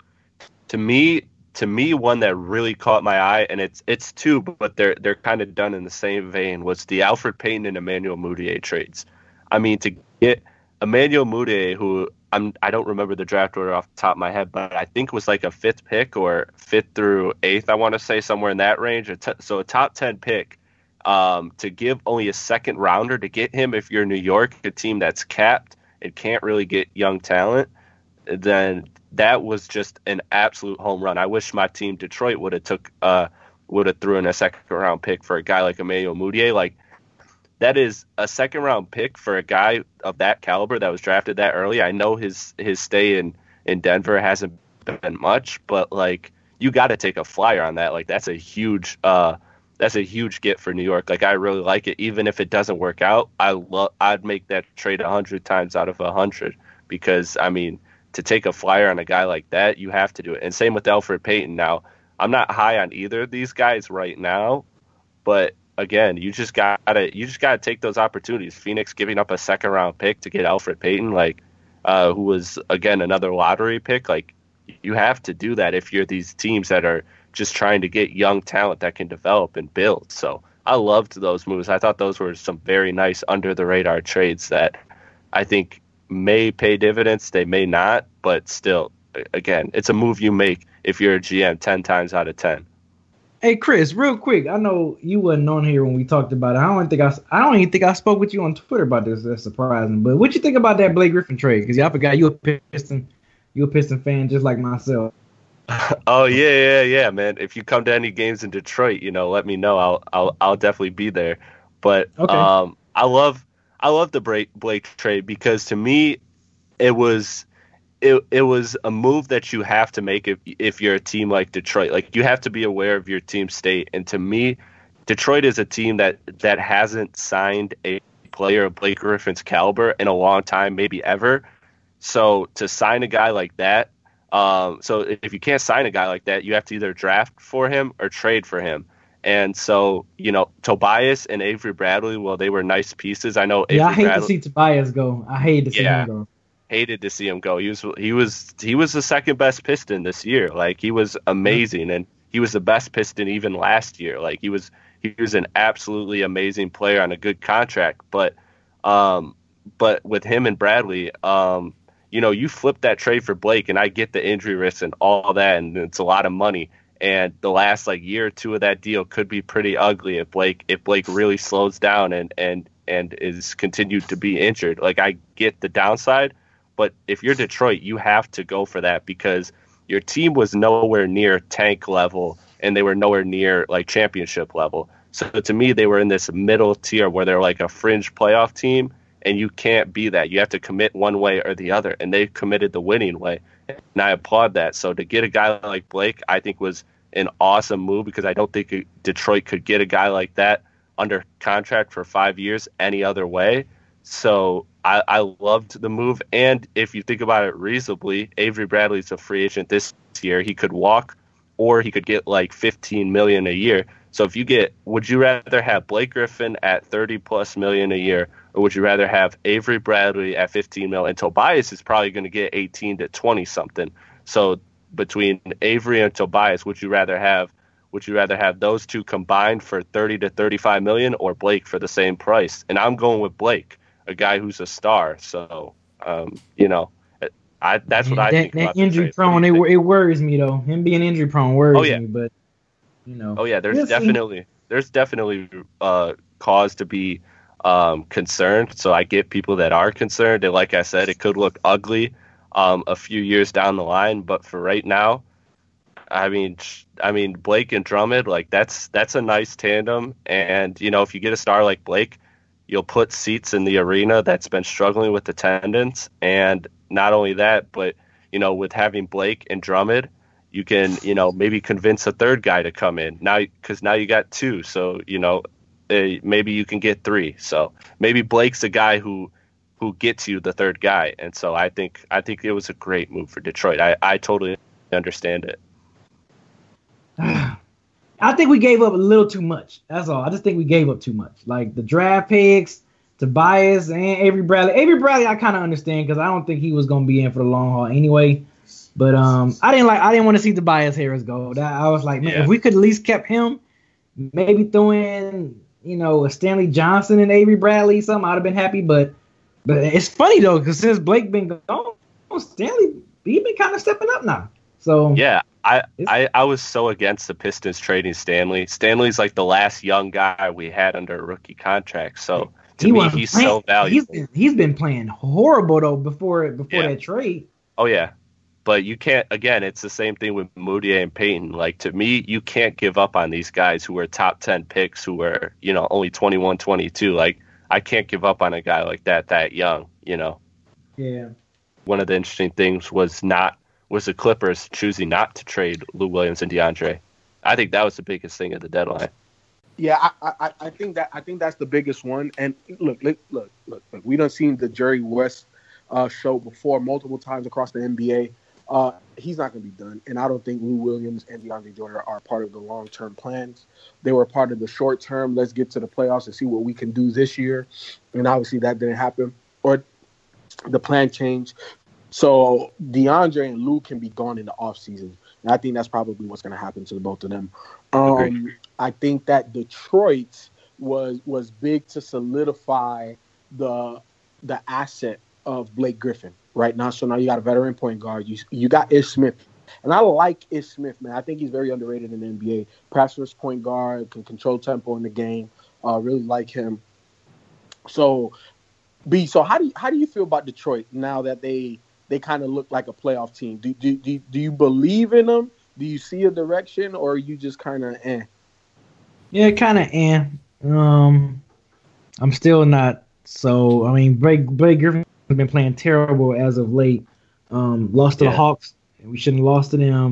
to me, to me, one that really caught my eye, and it's it's two, but they're they're kind of done in the same vein, was the Elfrid Payton and Emmanuel Mudiay trades. I mean, to get Emmanuel Mudiay, who I'm I don't remember the draft order off the top of my head, but I think was like a fifth pick or fifth through eighth. I want to say somewhere in that range. So a top ten pick. Um, to give only a second rounder to get him, if you're New York, a team that's capped and can't really get young talent, then that was just an absolute home run. I wish my team Detroit would have took uh would have threw in a second round pick for a guy like Emmanuel Mudiay. Like, that is a second round pick for a guy of that caliber that was drafted that early. I know his his stay in in Denver hasn't been much, but like, you got to take a flyer on that. Like, that's a huge uh. That's a huge get for New York. Like, I really like it. Even if it doesn't work out, I love. I'd make that trade a hundred times out of a hundred, because I mean, to take a flyer on a guy like that, you have to do it. And same with Elfrid Payton. Now, I'm not high on either of these guys right now, but again, you just gotta you just gotta take those opportunities. Phoenix giving up a second round pick to get Elfrid Payton, like, uh, who was again another lottery pick. Like, you have to do that if you're these teams that are just trying to get young talent that can develop and build. So I loved those moves. I thought those were some very nice under the radar trades that I think may pay dividends. They may not, but still, again, it's a move you make if you're a G M ten times out of ten. Hey Chris, real quick, I know you wasn't on here when we talked about it. I don't think I, I don't even think I spoke with you on Twitter about this. That's surprising. But what you think about that Blake Griffin trade? Because y'all forgot you a Piston, you a Piston fan just like myself. Oh yeah, yeah, yeah, man. If you come to any games in Detroit, you know, let me know. I'll, I'll, I'll definitely be there. But okay. um, I love, I love the Blake, Blake trade, because to me, it was, it, it was a move that you have to make if, if you're a team like Detroit. Like, you have to be aware of your team state. And to me, Detroit is a team that, that hasn't signed a player of Blake Griffin's caliber in a long time, maybe ever. So to sign a guy like that, um, so if you can't sign a guy like that, you have to either draft for him or trade for him. And so, you know, Tobias and Avery Bradley, well, they were nice pieces. I know. Avery yeah, I hate Bradley, to see Tobias go. I hate to see yeah, him go. Hated to see him go. He was he was he was the second best Piston this year. Like, he was amazing, and he was the best Piston even last year. Like, he was he was an absolutely amazing player on a good contract. But um, but with him and Bradley, um, you know, you flip that trade for Blake, and I get the injury risk and all that, and it's a lot of money. And the last like year or two of that deal could be pretty ugly if Blake if Blake really slows down and and and is continued to be injured. Like, I get the downside, but if you're Detroit, you have to go for that because your team was nowhere near tank level and they were nowhere near like championship level. So to me, they were in this middle tier where they're like a fringe playoff team, and you can't be that. You have to commit one way or the other, and they committed the winning way, and I applaud that. So to get a guy like Blake, I think was an awesome move because I don't think Detroit could get a guy like that under contract for five years any other way. So I, I loved the move. And if you think about it reasonably, Avery Bradley's a free agent this year. He could walk or he could get like fifteen million dollars a year. So if you get, would you rather have Blake Griffin at thirty plus million a year, or would you rather have Avery Bradley at fifteen mil? And Tobias is probably going to get eighteen to twenty something. So between Avery and Tobias, would you rather have would you rather have those two combined for thirty to thirty-five million, or Blake for the same price? And I'm going with Blake, a guy who's a star. So um, you know, I that's what Man, I that, think. That about injury prone, it, it worries me though. Him being injury prone worries oh, yeah. me. But you know, oh yeah, there's we'll definitely see. there's definitely uh, cause to be um, concerned. So I get people that are concerned, and like I said, it could look ugly Um, a few years down the line, but for right now, I mean, I mean Blake and Drummond, like that's that's a nice tandem. And you know, if you get a star like Blake, you'll put seats in the arena that's been struggling with attendance. And not only that, but you know, with having Blake and Drummond, you can you know maybe convince a third guy to come in now because now you got two. So you know, uh, maybe you can get three. So maybe Blake's the guy who. who gets you the third guy. And so I think I think it was a great move for Detroit. I, I totally understand it. I think we gave up a little too much. That's all. I just think we gave up too much. Like the draft picks, Tobias, and Avery Bradley. Avery Bradley I kind of understand because I don't think he was going to be in for the long haul anyway. But um, I didn't like. I didn't want to see Tobias Harris go. That, I was like, man, Yeah. if we could at least kept him, maybe throw in, you know, a Stanley Johnson and Avery Bradley, something, I'd have been happy. But But it's funny though, because since Blake been gone, Stanley he been kind of stepping up now. So yeah, I, I I was so against the Pistons trading Stanley. Stanley's like the last young guy we had under a rookie contract. So to he me, wasn't he's playing, so valuable. He's been, he's been playing horrible though before before Yeah. that trade. Oh yeah, but you can't. Again, it's the same thing with Moutier and Payton. Like to me, you can't give up on these guys who were top ten picks, who were you know only twenty-one, twenty-two. Like I can't give up on a guy like that that young. You know. Yeah. One of the interesting things was not was the Clippers choosing not to trade Lou Williams and DeAndre. I think that was the biggest thing at the deadline. Yeah, I, I, I think that I think that's the biggest one. And look, look, look, look, look we done seen the Jerry West uh, show before multiple times across the N B A. Uh, he's not going to be done, and I don't think Lou Williams and DeAndre Jordan are part of the long-term plans. They were part of the short-term. Let's get to the playoffs and see what we can do this year. And obviously, that didn't happen, or the plan changed. So DeAndre and Lou can be gone in the offseason. And I think that's probably what's going to happen to the both of them. Um, I think that Detroit was was big to solidify the the asset of Blake Griffin right now. So now you got a veteran point guard. You you got Ish Smith. And I like Ish Smith, man. I think he's very underrated in the N B A. Perhaps first point guard, can control tempo in the game. Uh, really like him. So, B, so how do you, how do you feel about Detroit now that they they kind of look like a playoff team? Do, do, do, do you believe in them? Do you see a direction, or are you just kind of eh? Yeah, kind of eh. Um, I'm still not. So, I mean, Blake, Blake Griffin been playing terrible as of late. Um, lost to Yeah. the Hawks, and we shouldn't have lost to them.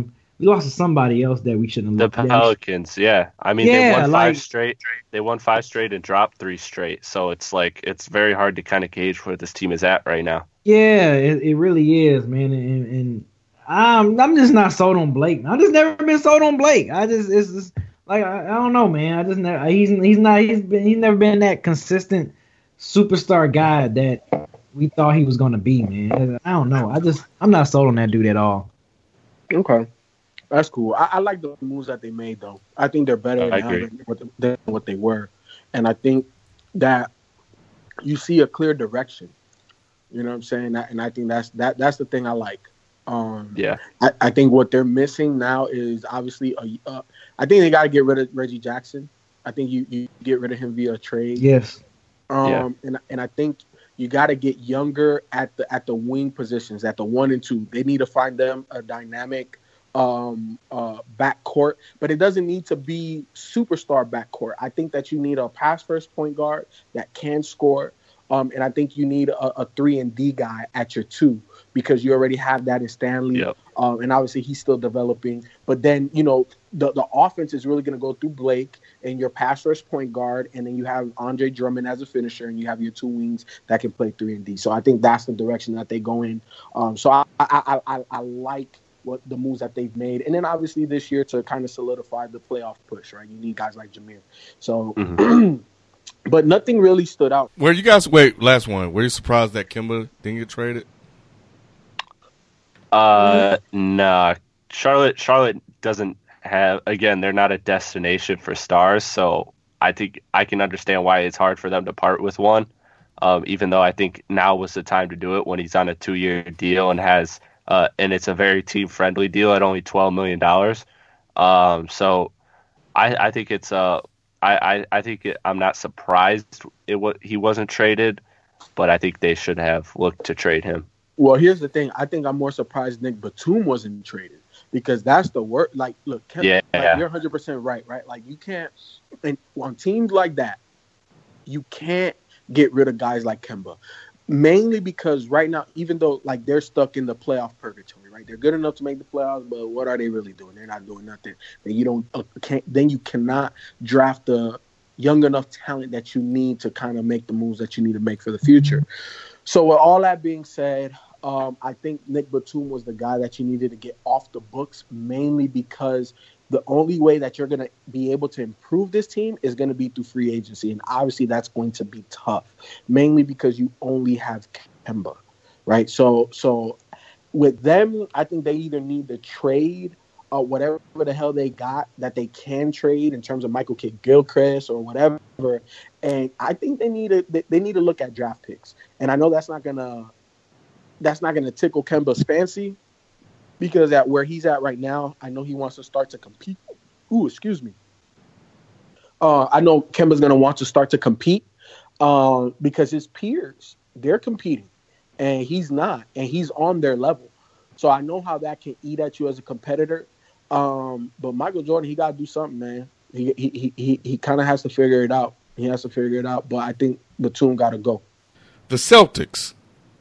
We lost to somebody else that we shouldn't The have lost. Pelicans, yeah. I mean, they Yeah, won five like- straight. They won five straight and dropped three straight. So it's like it's very hard to kind of gauge where this team is at right now. Yeah, it, it really is, man. And, and I'm I'm just not sold on Blake. I've just never been sold on Blake. I just it's just like I, I don't know, man. I just never he's he's not he's been he's never been that consistent superstar guy that we thought he was gonna be, man. I don't know. I just I'm not sold on that dude at all. Okay. That's cool. I, I like the moves that they made, though. I think they're better I now agree. than what, than what they were. And I think that you see a clear direction. You know what I'm saying? And I think that's that. That's the thing I like. Um, Yeah. I, I think what they're missing now is obviously a. Uh, I think they got to get rid of Reggie Jackson. I think you, you get rid of him via trade. Yes. Um, Yeah. and and I think you got to get younger at the at the wing positions, at the one and two. They need to find them a dynamic um uh backcourt, but it doesn't need to be superstar backcourt. I think that you need a pass first point guard that can score, um and I think you need a, a three and D guy at your two, because you already have that in Stanley. Yep. Um and obviously he's still developing, but then you know the the offense is really going to go through Blake and your pass first point guard, and then you have Andre Drummond as a finisher, and you have your two wings that can play three and D. So I think that's the direction that they go in. Um so I I I, I, I like what the moves that they've made. And then obviously this year to kind of solidify the playoff push, right? You need guys like Jameer. So, Mm-hmm. but nothing really stood out. Were you guys, wait, last one. Were you surprised that Kemba didn't get traded? Uh, nah. Charlotte, Charlotte doesn't have. Again, they're not a destination for stars, so I think I can understand why it's hard for them to part with one. Um, even though I think now was the time to do it when he's on a two-year deal and has. Uh, and it's a very team-friendly deal at only twelve million dollars. Um, so I, I think it's uh, I, I, I think it, I'm not surprised it wa- he wasn't traded, but I think they should have looked to trade him. Well, here's the thing. I think I'm more surprised Nick Batum wasn't traded, because that's the work. Like, look, Kemba, Yeah. like, you're one hundred percent right, right? Like, you can't, and on teams like that, you can't get rid of guys like Kemba. Mainly because right now, even though like they're stuck in the playoff purgatory, right? They're good enough to make the playoffs, but what are they really doing? They're not doing nothing. Then you don't uh, can't. Then you cannot draft the young enough talent that you need to kind of make the moves that you need to make for the future. So with all that being said, um, I think Nick Batum was the guy that you needed to get off the books, mainly because the only way that you're going to be able to improve this team is going to be through free agency. And obviously that's going to be tough, mainly because you only have Kemba, right? So so with them, I think they either need to trade uh, whatever the hell they got that they can trade in terms of Michael Kidd-Gilchrist or whatever. And I think they need to they need to look at draft picks. And I know that's not going to that's not going to tickle Kemba's fancy, because at where he's at right now, I know he wants to start to compete. Ooh, excuse me. Uh, I know Kemba's going to want to start to compete uh, because his peers, they're competing, and he's not, and he's on their level. So I know how that can eat at you as a competitor. Um, but Michael Jordan, he got to do something, man. He he he he, he kind of has to figure it out. He has to figure it out. But I think Batum got to go. The Celtics.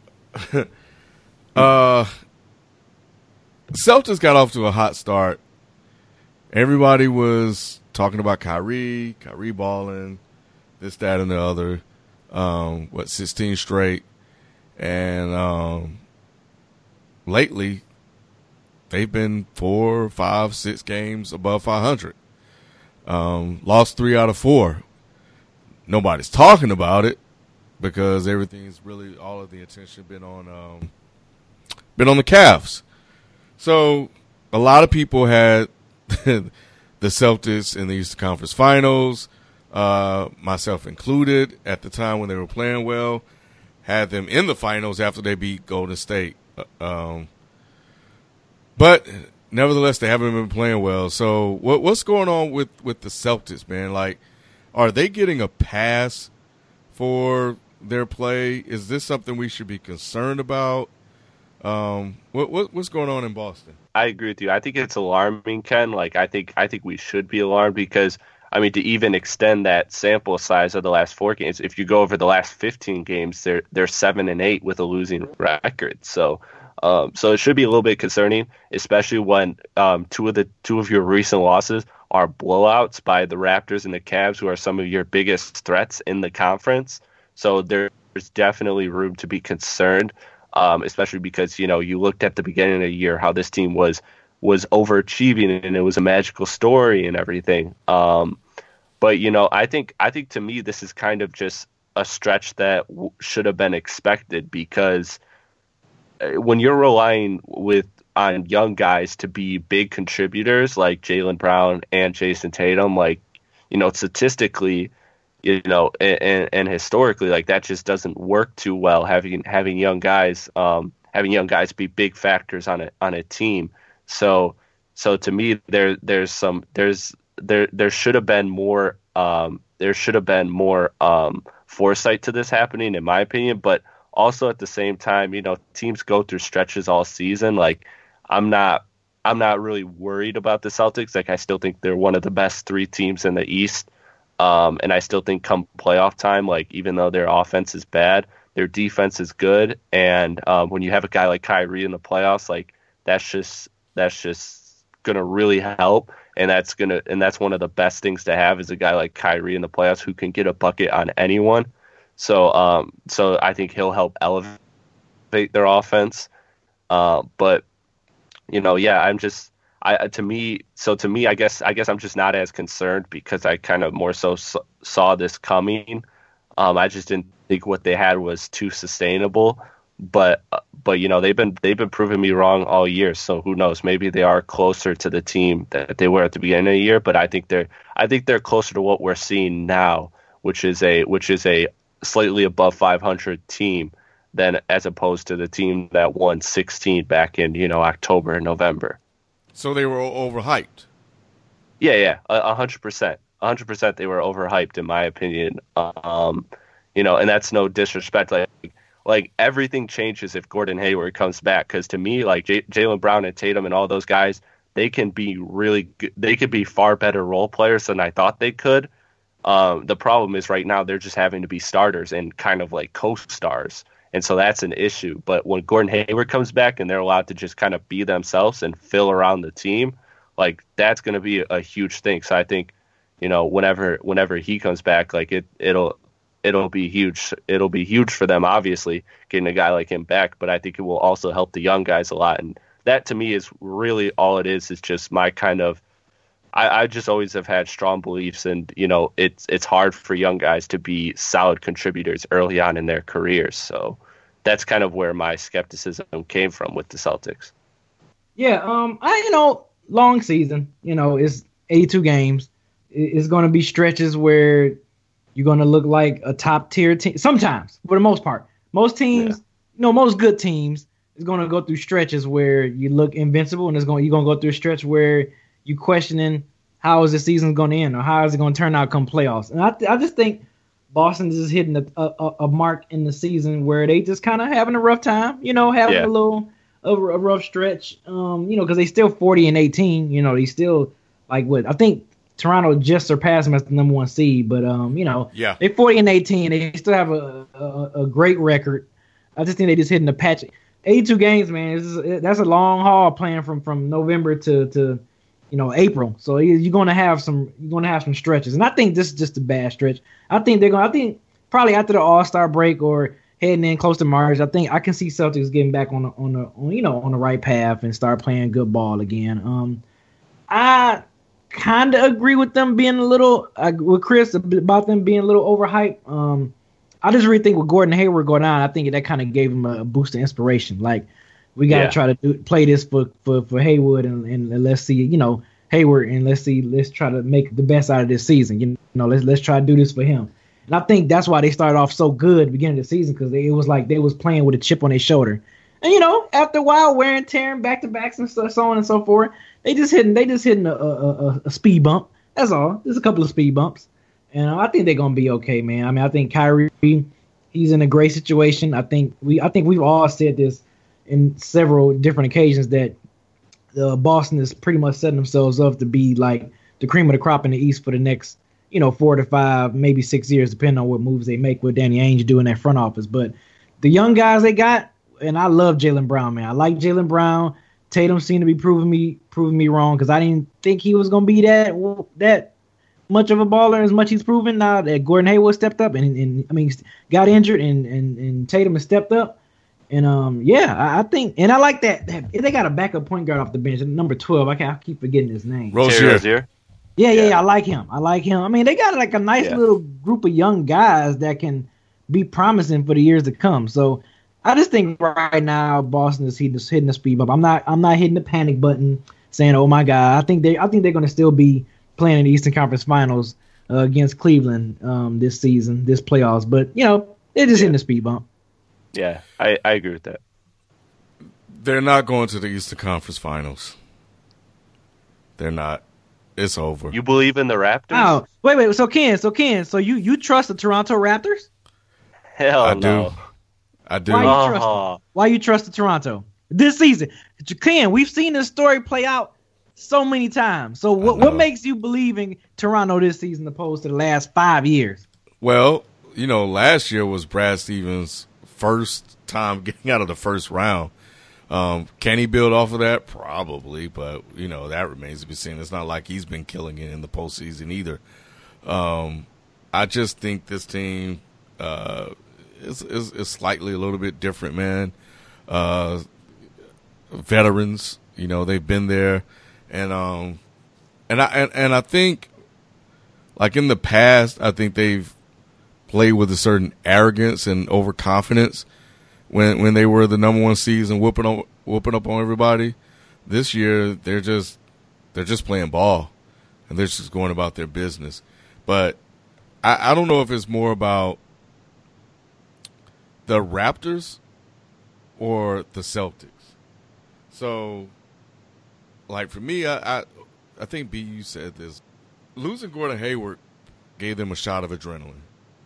uh. Celtics got off to a hot start. Everybody was talking about Kyrie, Kyrie balling, this, that, and the other. Um, what, sixteen straight. And um, lately, they've been four, five, six games above five hundred. Um, lost three out of four. Nobody's talking about it because everything's really, all of the attention been on, um, been on the Cavs. So a lot of people had the Celtics in the Eastern Conference Finals, uh, myself included, at the time when they were playing well, had them in the finals after they beat Golden State. Um, but nevertheless, they haven't been playing well. So what, what's going on with, with the Celtics, man? Like, are they getting a pass for their play? Is this something we should be concerned about? Um, what, what what's going on in Boston? I agree with you. I think it's alarming, Ken. Like, I think I think we should be alarmed because, I mean, to even extend that sample size of the last four games, if you go over the last fifteen games, they're they're seven and eight with a losing record. So, Um, so it should be a little bit concerning, especially when um, two of the two of your recent losses are blowouts by the Raptors and the Cavs, who are some of your biggest threats in the conference. So there's definitely room to be concerned, um, especially because, you know, you looked at the beginning of the year how this team was was overachieving and it was a magical story and everything. Um, but, you know, I think I think to me this is kind of just a stretch that w- should have been expected, because when you're relying with on young guys to be big contributors like Jaylen Brown and Jason Tatum, like, you know, statistically, you know, and, and historically, like, that just doesn't work too well. Having having young guys, um, having young guys be big factors on a on a team. So, so to me, there there's some there's there there should have been more um, there should have been more um, foresight to this happening, in my opinion. But also at the same time, you know, teams go through stretches all season. Like, I'm not I'm not really worried about the Celtics. Like, I still think they're one of the best three teams in the East. Um, and I still think come playoff time, like, even though their offense is bad, their defense is good. And um, when you have a guy like Kyrie in the playoffs, like, that's just that's just gonna really help. And that's gonna and that's one of the best things to have, is a guy like Kyrie in the playoffs who can get a bucket on anyone. So um, so I think he'll help elevate their offense. Uh, but you know, yeah, I'm just I to me so to me I guess I guess I'm just not as concerned, because I kind of more so saw this coming. Um, I just didn't think what they had was too sustainable. But but you know, they've been they've been proving me wrong all year. So who knows? Maybe they are closer to the team that they were at the beginning of the year. But I think they're I think they're closer to what we're seeing now, which is a which is a slightly above five hundred team, than as opposed to the team that won sixteen back in, you know, October and November. So they were overhyped. Yeah, yeah, a hundred percent, a hundred percent. They were overhyped, in my opinion. Um, you know, and that's no disrespect. Like, like everything changes if Gordon Hayward comes back. Because to me, like J- Jaylen Brown and Tatum and all those guys, they can be really good. They could be far better role players than I thought they could. Um, the problem is right now they're just having to be starters and kind of like co-stars. And so that's an issue. But when Gordon Hayward comes back and they're allowed to just kind of be themselves and fill around the team, like, that's going to be a huge thing. So I think, you know, whenever whenever he comes back, like it it'll it'll be huge. It'll be huge for them, obviously, getting a guy like him back. But I think it will also help the young guys a lot. And that to me is really all it is. Is just my kind of I, I just always have had strong beliefs, and you know, it's it's hard for young guys to be solid contributors early on in their careers. So that's kind of where my skepticism came from with the Celtics. Yeah, um, I you know, long season. You know, it's eighty-two games. It's going to be stretches where you're going to look like a top tier team. Sometimes, for the most part, most teams, yeah. you know, most good teams is going to go through stretches where you look invincible, and it's going you're going to go through a stretch where you questioning how is the season going to end, or how is it going to turn out come playoffs. And I th- I just think Boston is just hitting a, a, a mark in the season where they just kind of having a rough time, you know, having yeah. a little a, a rough stretch, um, you know, because they still forty and eighteen, you know, they still like what I think Toronto just surpassed them as the number one seed, but um, you know, yeah, they forty and eighteen, they still have a, a a great record. I just think they just hitting the patch. eighty-two games, man, is, that's a long haul playing from from November to to. you know, April. So you're going to have some, you're going to have some stretches. And I think this is just a bad stretch. I think they're going to, I think probably after the All-Star break or heading in close to March, I think I can see Celtics getting back on the, on the, on, you know, on the right path and start playing good ball again. Um, I kind of agree with them being a little, uh, with Chris about them being a little overhyped. Um, I just really think with Gordon Hayward going on, I think that kind of gave him a boost of inspiration. Like, we got to yeah. try to do, play this for, for, for Hayward and, and let's see, you know, Hayward, and let's see, let's try to make the best out of this season. You know, let's let's try to do this for him. And I think that's why they started off so good at the beginning of the season, because it was like they was playing with a chip on their shoulder. And, you know, after a while, wearing, tearing, back-to-backs and so, so on and so forth, they just hitting, they just hitting a, a, a, a speed bump. That's all. Just a couple of speed bumps. And I think they're going to be okay, man. I mean, I think Kyrie, he's in a great situation. I think we, I think we've all said this in several different occasions that uh, Boston is pretty much setting themselves up to be like the cream of the crop in the East for the next, you know, four to five, maybe six years, depending on what moves they make with Danny Ainge doing that front office. But the young guys they got, and I love Jaylen Brown, man. I like Jaylen Brown. Tatum seemed to be proving me proving me wrong because I didn't think he was gonna be that that much of a baller as much he's proven now that Gordon Hayward stepped up and, and I mean got injured and, and, and Tatum has stepped up. And um yeah, I, I think and I like that, that they got a backup point guard off the bench, number twelve. I, can't, I keep forgetting his name. Rozier. Yeah, yeah, yeah, I like him. I like him. I mean, they got like a nice yeah. little group of young guys that can be promising for the years to come. So I just think right now Boston is hitting, hitting the speed bump. I'm not I'm not hitting the panic button saying, "Oh my God." I think they I think they're going to still be playing in the Eastern Conference Finals uh, against Cleveland um, this season, this playoffs. But you know, they're just yeah. hitting the speed bump. Yeah, I, I agree with that. They're not going to the Eastern Conference Finals. They're not. It's over. You believe in the Raptors? Oh, wait, wait. So Ken, so Ken, so you, you trust the Toronto Raptors? Hell I no. do. I do. Why you Uh-huh. trust them? Why you trust the Toronto this season? Ken, we've seen this story play out so many times. So what what makes you believe in Toronto this season opposed to the last five years? Well, you know, last year was Brad Stevens' first time getting out of the first round. Um, can he build off of that? Probably, but, you know, that remains to be seen. It's not like he's been killing it in the postseason either. Um, I just think this team uh, is, is, is slightly a little bit different, man. Uh, veterans, you know, they've been there. And um, and I and, and I think, like in the past, I think they've played with a certain arrogance and overconfidence when when they were the number one seeds and whooping on, whooping up on everybody. This year, they're just they're just playing ball, and they're just going about their business. But I, I don't know if it's more about the Raptors or the Celtics. So, like for me, I I, I think B, you said this. Losing Gordon Hayward gave them a shot of adrenaline.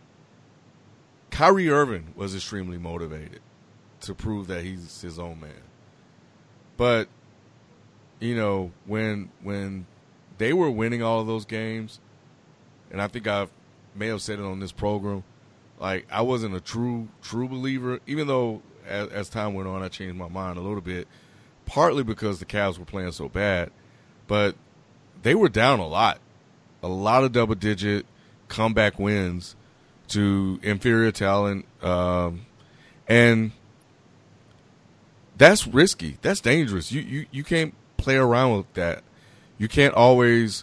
Kyrie Irving was extremely motivated to prove that he's his own man. But, you know, when when they were winning all of those games, and I think I may have said it on this program, like I wasn't a true, true believer, even though as, as time went on I changed my mind a little bit, partly because the Cavs were playing so bad. But they were down a lot, a lot of double-digit comeback wins to inferior talent, um, and that's risky. That's dangerous. You, you you can't play around with that. You can't always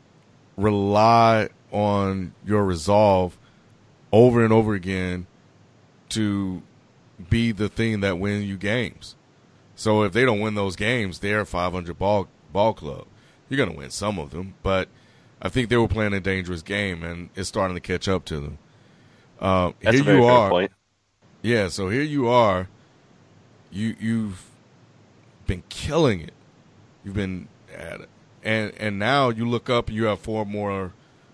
rely on your resolve over and over again to be the thing that wins you games. So if they don't win those games, they're a five hundred ball ball club. You're going to win some of them, but I think they were playing a dangerous game, and it's starting to catch up to them. Uh, That's here a very you fair are. point. Yeah, so here you are. You you've been killing it. You've been at it, and and now you look up and you have four more.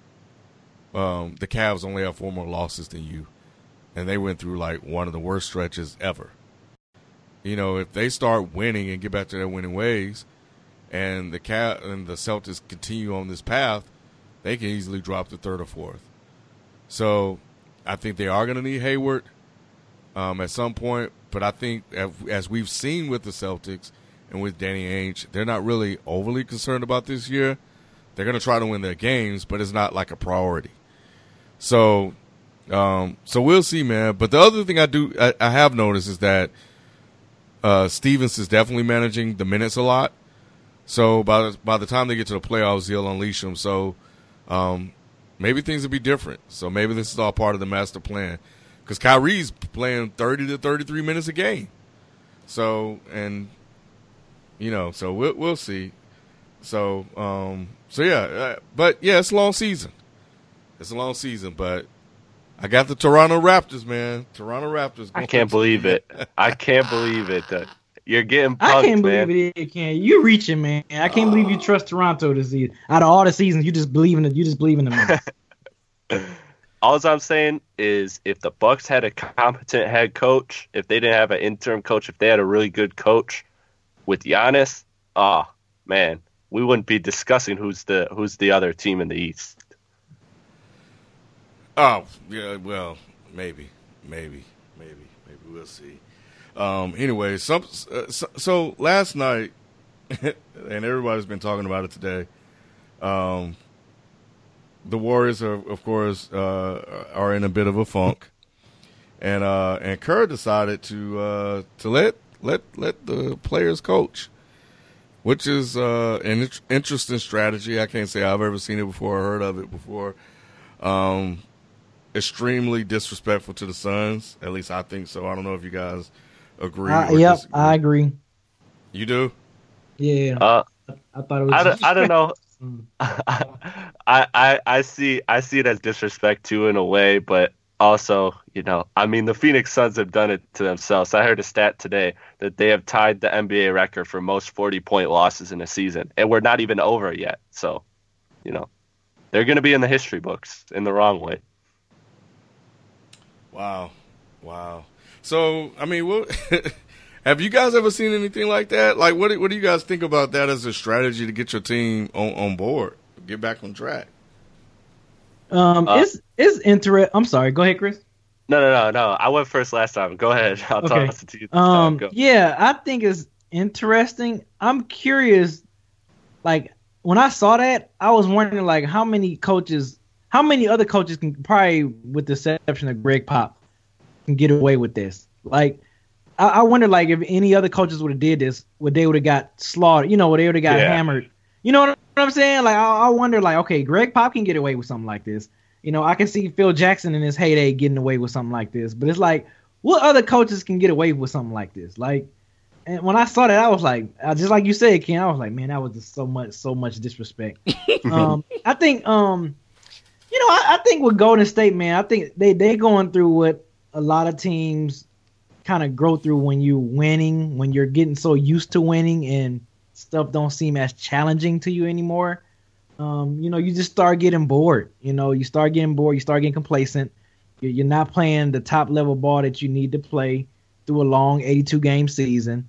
Um, the Cavs only have four more losses than you, and they went through like one of the worst stretches ever. You know, if they start winning and get back to their winning ways, and the Cav and the Celtics continue on this path, they can easily drop to third or fourth. So, I think they are going to need Hayward um, at some point. But I think, as we've seen with the Celtics and with Danny Ainge, they're not really overly concerned about this year. They're going to try to win their games, but it's not like a priority. So, um, so we'll see, man. But the other thing I do, I, I have noticed is that uh, Stevens is definitely managing the minutes a lot. So by the, by the time they get to the playoffs, he'll unleash them. So um, maybe things will be different. So maybe this is all part of the master plan. Because Kyrie's playing thirty to thirty-three minutes a game. So, and, you know, so we'll, we'll see. So, um, so yeah. Uh, but, yeah, it's a long season. It's a long season, but I got the Toronto Raptors, man. Toronto Raptors. I can't believe it. I can't believe it. That you're getting punked, I can't man. believe it, Ken. You're reaching, man. I can't believe you trust Toronto this season. Out of all the seasons, you just believe in it. You just believe in them. All I'm saying is if the Bucks had a competent head coach, if they didn't have an interim coach, if they had a really good coach with Giannis, ah, oh, man, we wouldn't be discussing who's the who's the other team in the East. Oh, yeah, well, maybe, maybe, maybe, maybe we'll see. Um, anyway, some, uh, so, so last night, and everybody's been talking about it today. Um, the Warriors are, of course, uh, are in a bit of a funk, and uh, and Kerr decided to uh, to let let let the players coach, which is uh, an int- interesting strategy. I can't say I've ever seen it before or heard of it before. Um, extremely disrespectful to the Suns. At least I think so. I don't know if you guys agree. Uh, or yep, disagree. I agree. You do? Yeah, Uh, I thought it was. I don't, I don't know. Mm. I, I I see I see it as disrespect too in a way, but also, you know, I mean, the Phoenix Suns have done it to themselves. I heard a stat today that they have tied the N B A record for most forty-point losses in a season, and we're not even over yet. So, you know, they're going to be in the history books in the wrong way. Wow, wow. So, I mean, what? Have you guys ever seen anything like that? Like, what do, what do you guys think about that as a strategy to get your team on, on board, get back on track? Um, Uh, it's it's interesting. I'm sorry. Go ahead, Chris. No, no, no, no. I went first last time. Go ahead. I'll Okay. toss it to you. this time. Um, Go. yeah, I think it's interesting. I'm curious. Like when I saw that, I was wondering like how many coaches, how many other coaches can probably, with the exception of Greg Pop, can get away with this. Like, I, I wonder like if any other coaches would have did this, would they would have got slaughtered? You know, would they would have got Yeah. hammered? You know what I'm saying? Like, I, I wonder like, okay, Greg Pop can get away with something like this. You know, I can see Phil Jackson in his heyday getting away with something like this, but it's like, what other coaches can get away with something like this? Like, and when I saw that, I was like, uh, just like you said, Ken, I was like, man, that was just so much, so much disrespect. um, I think, um, you know, I, I think with Golden State, man, I think they they going through what a lot of teams kind of go through when you're winning, when you're getting so used to winning and stuff don't seem as challenging to you anymore. Um, you know, you just start getting bored. You know, you start getting bored. You start getting complacent. You're, you're not playing the top level ball that you need to play through a long eighty-two game season.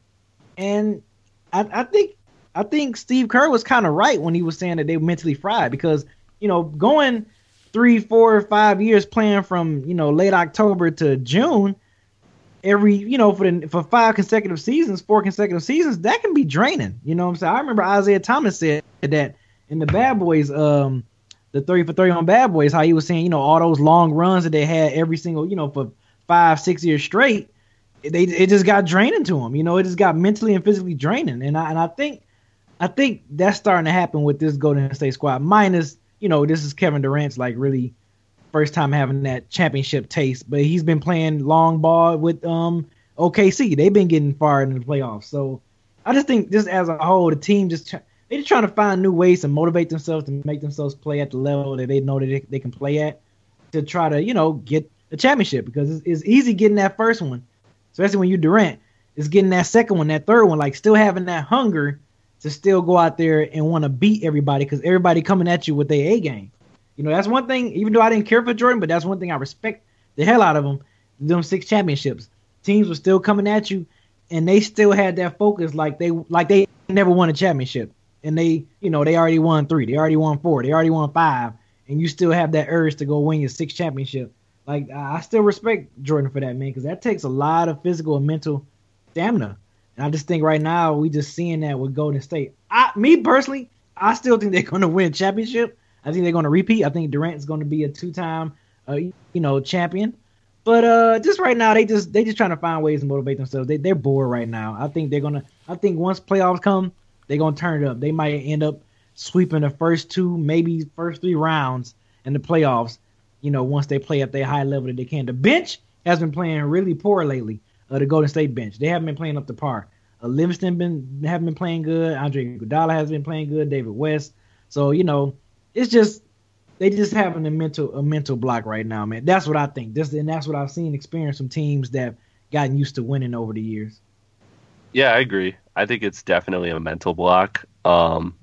And I, I think I think Steve Kerr was kind of right when he was saying that they were mentally fried because, you know, going three, four, five years playing from, you know, late October to June, every, you know, for the, for five consecutive seasons, four consecutive seasons, that can be draining. You know what I'm saying? I remember Isaiah Thomas said that in the Bad Boys, um, the thirty for thirty on Bad Boys, how he was saying, you know, all those long runs that they had every single, you know, for five, six years straight, they it just got draining to him. You know, it just got mentally and physically draining. And I and I think I think that's starting to happen with this Golden State squad. Minus, you know, this is Kevin Durant's like really first time having that championship taste, but he's been playing long ball with um O K C. They've been getting far in the playoffs. So I just think just as a whole, the team just try, they're just trying to find new ways to motivate themselves to make themselves play at the level that they know that they, they can play at to try to, you know, get the championship because it's, it's easy getting that first one, especially when you're Durant. It's getting that second one, that third one, like still having that hunger to still go out there and want to beat everybody because everybody coming at you with their A game. You know, that's one thing, even though I didn't care for Jordan, but that's one thing I respect the hell out of him, them six championships. Teams were still coming at you, and they still had that focus like they like they never won a championship. And they, you know, they already won three, they already won four, they already won five, and you still have that urge to go win your sixth championship. Like, I still respect Jordan for that, man, because that takes a lot of physical and mental stamina. And I just think right now we just seeing that with Golden State. I, me personally, I still think they're going to win a championship. I think they're going to repeat. I think Durant's going to be a two-time, uh, you know, champion. But uh, just right now, they just they just trying to find ways to motivate themselves. They they're bored right now. I think they're gonna. I think once playoffs come, they're gonna turn it up. They might end up sweeping the first two, maybe first three rounds in the playoffs. You know, once they play at their high level that they can. The bench has been playing really poor lately. Uh, the Golden State bench, they haven't been playing up to par. Uh, Livingston been haven't been playing good. Andre Iguodala has been playing good. David West. So you know, it's just. They just having a mental a mental block right now, man. That's what I think. This and that's what I've seen experience from teams that have gotten used to winning over the years. Yeah, I agree. I think it's definitely a mental block. Um,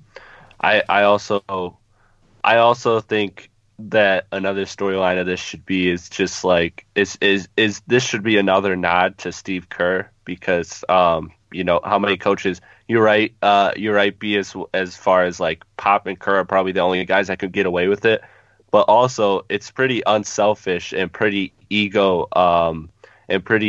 I I also I also think that another storyline of this should be is just like is is is this should be another nod to Steve Kerr because um you know how many coaches you're right uh you're right B as as far as like Pop and Kerr are probably the only guys that could get away with it, but also it's pretty unselfish and pretty ego um and pretty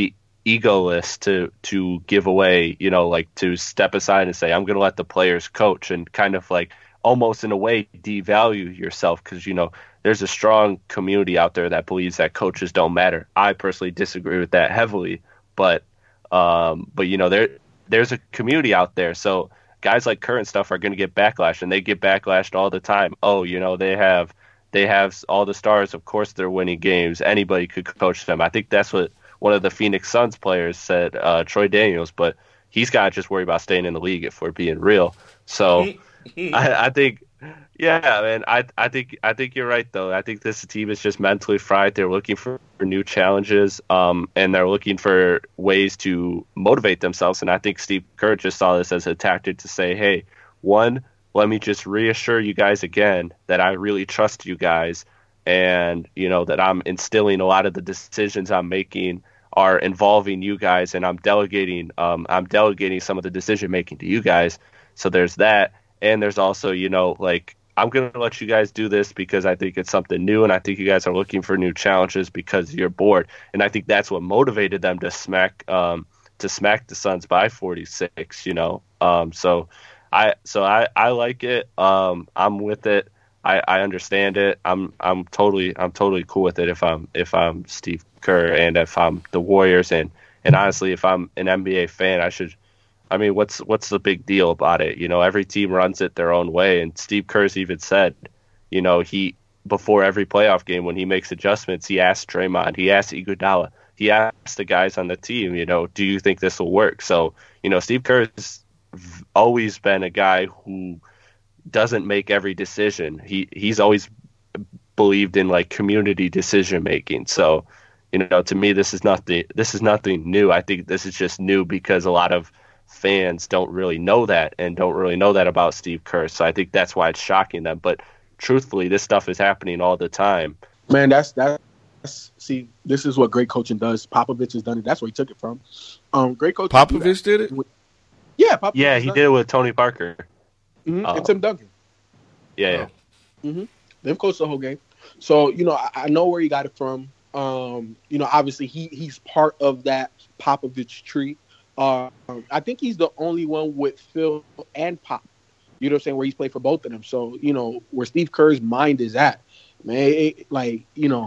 egoless to to give away, you know, like to step aside and say, I'm going to let the players coach, and kind of like almost in a way devalue yourself, because, you know, there's a strong community out there that believes that coaches don't matter. I personally disagree with that heavily, but um, but you know, there there's a community out there. So guys like Kerr and stuff are going to get backlash, and they get backlashed all the time. Oh, you know, they have they have all the stars. Of course, they're winning games. Anybody could coach them. I think that's what one of the Phoenix Suns players said, uh, Troy Daniels. But he's got to just worry about staying in the league if we're being real. So I, I think, yeah, man, I I think I think you're right though. I think this team is just mentally fried. They're looking for, for new challenges, um, and they're looking for ways to motivate themselves. And I think Steve Kerr just saw this as a tactic to say, hey, one, let me just reassure you guys again that I really trust you guys, and you know that I'm instilling a lot of the decisions I'm making are involving you guys, and I'm delegating um, I'm delegating some of the decision making to you guys. So there's that. And there's also, you know, like, I'm going to let you guys do this because I think it's something new, and I think you guys are looking for new challenges because you're bored. And I think that's what motivated them to smack um, to smack the Suns by forty-six, you know. Um, so I so I, I like it. Um, I'm with it. I, I understand it. I'm I'm totally I'm totally cool with it if I'm if I'm Steve Kerr and if I'm the Warriors, and, and honestly, if I'm an N B A fan, I should I mean, what's what's the big deal about it? You know, every team runs it their own way. And Steve Kerr's even said, you know, he before every playoff game when he makes adjustments, he asks Draymond, he asks Iguodala, he asks the guys on the team, you know, do you think this will work? So, you know, Steve Kerr's always been a guy who doesn't make every decision. He he's always believed in like community decision making. So, you know, to me, this is nothing. This is nothing new. I think this is just new because a lot of fans don't really know that and don't really know that about Steve Kerr. So I think that's why it's shocking them. But truthfully, this stuff is happening all the time. Man, that's that's see, this is what great coaching does. Popovich has done it. That's where he took it from. Um, great coaching. Popovich did it. Yeah, Popovich yeah, he did it with Tony Parker mm-hmm. um, and Tim Duncan. Yeah, yeah. Mm-hmm. They've coached the whole game. So you know, I, I know where he got it from. Um, you know, obviously he he's part of that Popovich tree. Uh, I think he's the only one with Phil and Pop, you know what I'm saying, where he's played for both of them. So, you know, where Steve Kerr's mind is at, man, it, like, you know,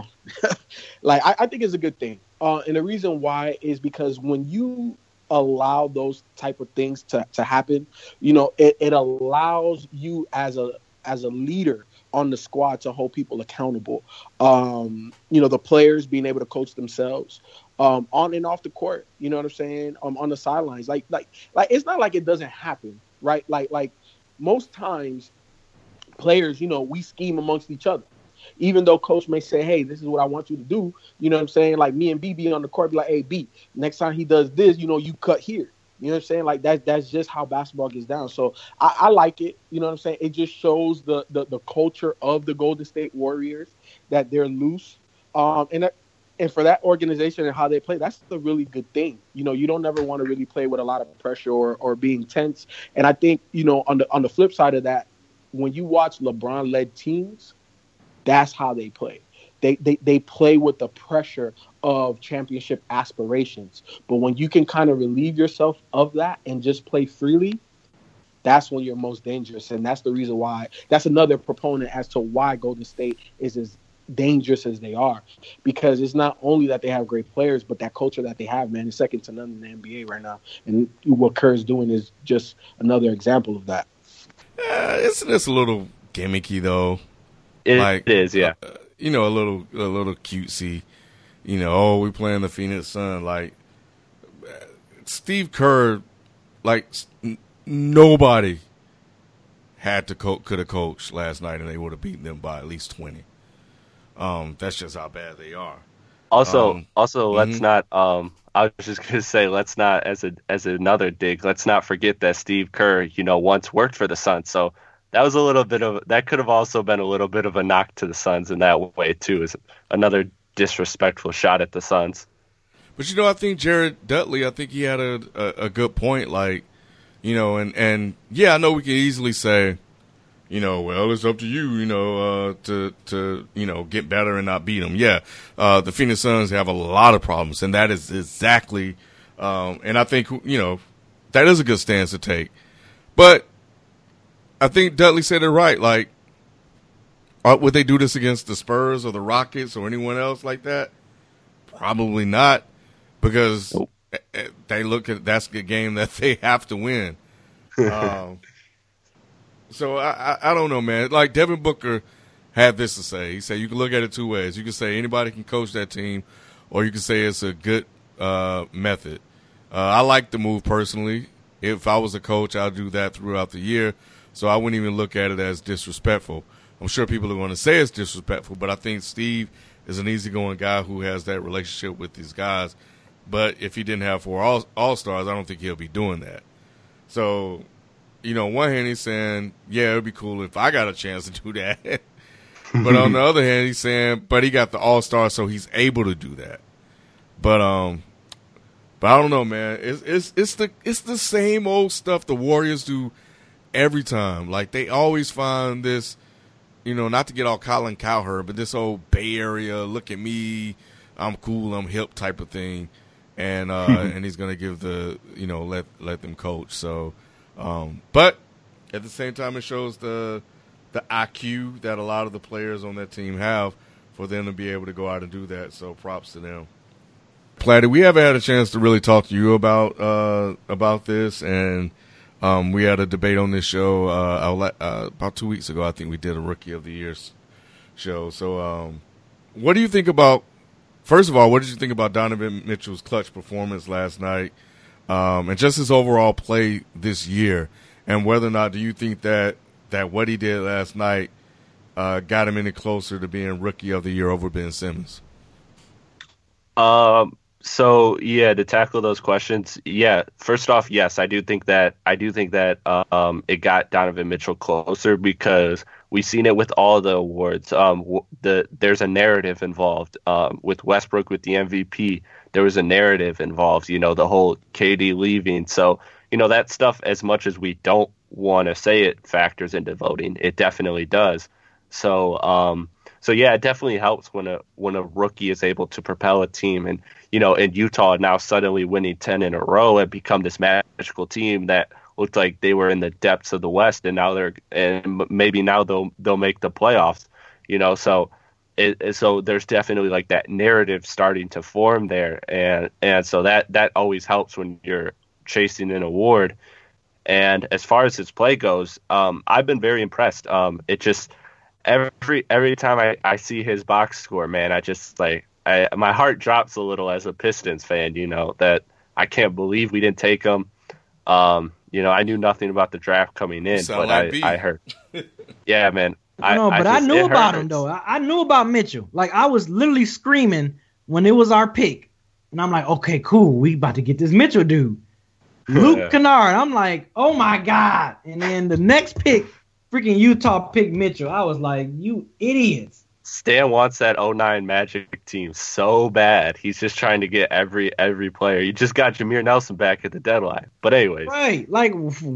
like I, I think it's a good thing. Uh, and the reason why is because when you allow those type of things to, to happen, you know, it, it allows you as a as a leader on the squad to hold people accountable. Um, you know, the players being able to coach themselves. Um, on and off the court, you know what I'm saying? Um, on the sidelines, like, like, like, it's not like it doesn't happen, right? Like, like most times, players, you know, we scheme amongst each other. Even though coach may say, "Hey, this is what I want you to do," you know what I'm saying? Like me and B B on the court, be like, "Hey, B, next time he does this, you know, you cut here." You know what I'm saying? Like that's that's just how basketball gets down. So I, I like it. You know what I'm saying? It just shows the the, the culture of the Golden State Warriors, that they're loose, um, and that. And for that organization and how they play, that's a really good thing. You know, you don't ever want to really play with a lot of pressure or, or being tense. And I think, you know, on the on the flip side of that, when you watch LeBron-led teams, that's how they play. They, they they play with the pressure of championship aspirations. But when you can kind of relieve yourself of that and just play freely, that's when you're most dangerous. And that's the reason why, that's another proponent as to why Golden State is as dangerous as they are, because it's not only that they have great players, but that culture that they have, man, is second to none in the N B A right now. And what Kerr's doing is just another example of that. Uh, it's it's a little gimmicky though. It, like, it is, yeah. Uh, you know, a little a little cutesy. You know, oh, we playing the Phoenix Sun. Like Steve Kerr, like n- nobody had to co- could have coached last night, and they would have beaten them by at least twenty. Um, that's just how bad they are. Also, um, also, let's mm-hmm. not. Um, I was just gonna say, let's not as a as another dig. Let's not forget that Steve Kerr, you know, once worked for the Suns. So that was a little bit of that could have also been a little bit of a knock to the Suns in that way too. Is another disrespectful shot at the Suns. But you know, I think Jared Dudley, I think he had a, a a good point. Like, you know, and and yeah, I know we can easily say, you know, well, it's up to you, you know, uh, to, to, you know, get better and not beat them. Yeah. Uh, the Phoenix Suns have a lot of problems, and that is exactly, um, and I think, you know, that is a good stance to take. But I think Dudley said it right. Like, uh, would they do this against the Spurs or the Rockets or anyone else like that? Probably not, because nope. they look at that's the game that they have to win. um, So I, I I don't know, man. Like Devin Booker had this to say. He said you can look at it two ways. You can say anybody can coach that team, or you can say it's a good uh, method. Uh, I like the move personally. If I was a coach, I'd do that throughout the year. So I wouldn't even look at it as disrespectful. I'm sure people are going to say it's disrespectful, but I think Steve is an easygoing guy who has that relationship with these guys. But if he didn't have four all all stars, I don't think he'll be doing that. So. You know, on one hand, he's saying, yeah, it would be cool if I got a chance to do that. But on the other hand, he's saying, but he got the all-star, so he's able to do that. But um, but I don't know, man. It's it's it's the it's the same old stuff the Warriors do every time. Like, they always find this, you know, not to get all Colin Cowherd, but this old Bay Area, look at me, I'm cool, I'm hip type of thing. And uh, and he's going to give the, you know, let let them coach. So. Um, but at the same time, it shows the the I Q that a lot of the players on that team have for them to be able to go out and do that. So props to them. Platty, we haven't had a chance to really talk to you about uh, about this, and um, we had a debate on this show uh, uh, about two weeks ago. I think we did a Rookie of the Year show. So um, what do you think about – first of all, what did you think about Donovan Mitchell's clutch performance last night? Um, and just his overall play this year, and whether or not do you think that, that what he did last night uh, got him any closer to being Rookie of the Year over Ben Simmons? Um. So yeah, to tackle those questions, yeah. First off, yes, I do think that I do think that um it got Donovan Mitchell closer because we've seen it with all the awards. Um, the there's a narrative involved. Um, with Westbrook with the M V P. There was a narrative involved, you know, the whole K D leaving. So, you know, that stuff, as much as we don't want to say it factors into voting, it definitely does. So, um, so yeah, it definitely helps when a when a rookie is able to propel a team. And, you know, in Utah now suddenly winning ten in a row and become this magical team that looked like they were in the depths of the West. And now they're and maybe now they'll they'll make the playoffs, you know, so. It, so there's definitely like that narrative starting to form there, and and so that that always helps when you're chasing an award. And as far as his play goes, um, I've been very impressed. Um, it just every every time I, I see his box score, man, I just like I, my heart drops a little as a Pistons fan. You know that I can't believe we didn't take him. Um, you know I knew nothing about the draft coming in, but like I, I heard. Yeah, man. I know, but I, just, I knew about hurts. him though. I, I knew about Mitchell. Like I was literally screaming when it was our pick, and I'm like, okay, cool, we about to get this Mitchell dude, Luke yeah. Kennard. I'm like, oh my god! And then the next pick, freaking Utah picked Mitchell. I was like, you idiots. Stan wants that oh nine Magic team so bad. He's just trying to get every every player. You just got Jameer Nelson back at the deadline. But anyways, right? Like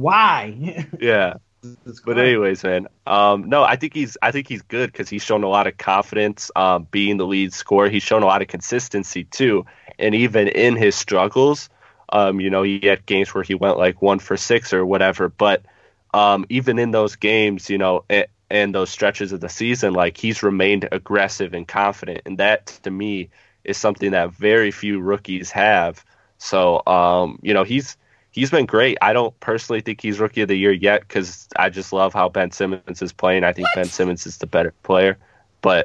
why? Yeah. But anyways, man, um, no, I think he's I think he's good because he's shown a lot of confidence um, being the lead scorer. He's shown a lot of consistency too, and even in his struggles, um, you know, he had games where he went like one for six or whatever. But um, even in those games, you know, and, and those stretches of the season, like he's remained aggressive and confident, and that to me is something that very few rookies have. So, um, you know, he's. He's been great. I don't personally think he's Rookie of the Year yet because I just love how Ben Simmons is playing. I think what? Ben Simmons is the better player. But,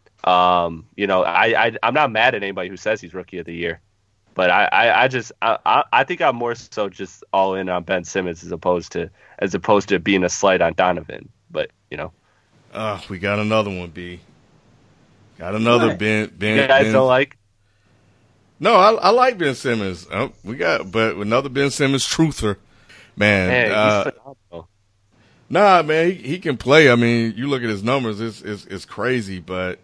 um, you know, I, I, I'm not mad at anybody who says he's Rookie of the Year. But I, I, I just I, I think I'm more so just all in on Ben Simmons as opposed to as opposed to being a slight on Donovan. But, you know. Uh, we got another one, B. Got another what? Ben. Ben you guys ben. don't like? No, I, I like Ben Simmons. Uh, we got, but another Ben Simmons truther, man. man uh, he's phenomenal. Nah, man, he, he can play. I mean, you look at his numbers; it's it's, it's crazy. But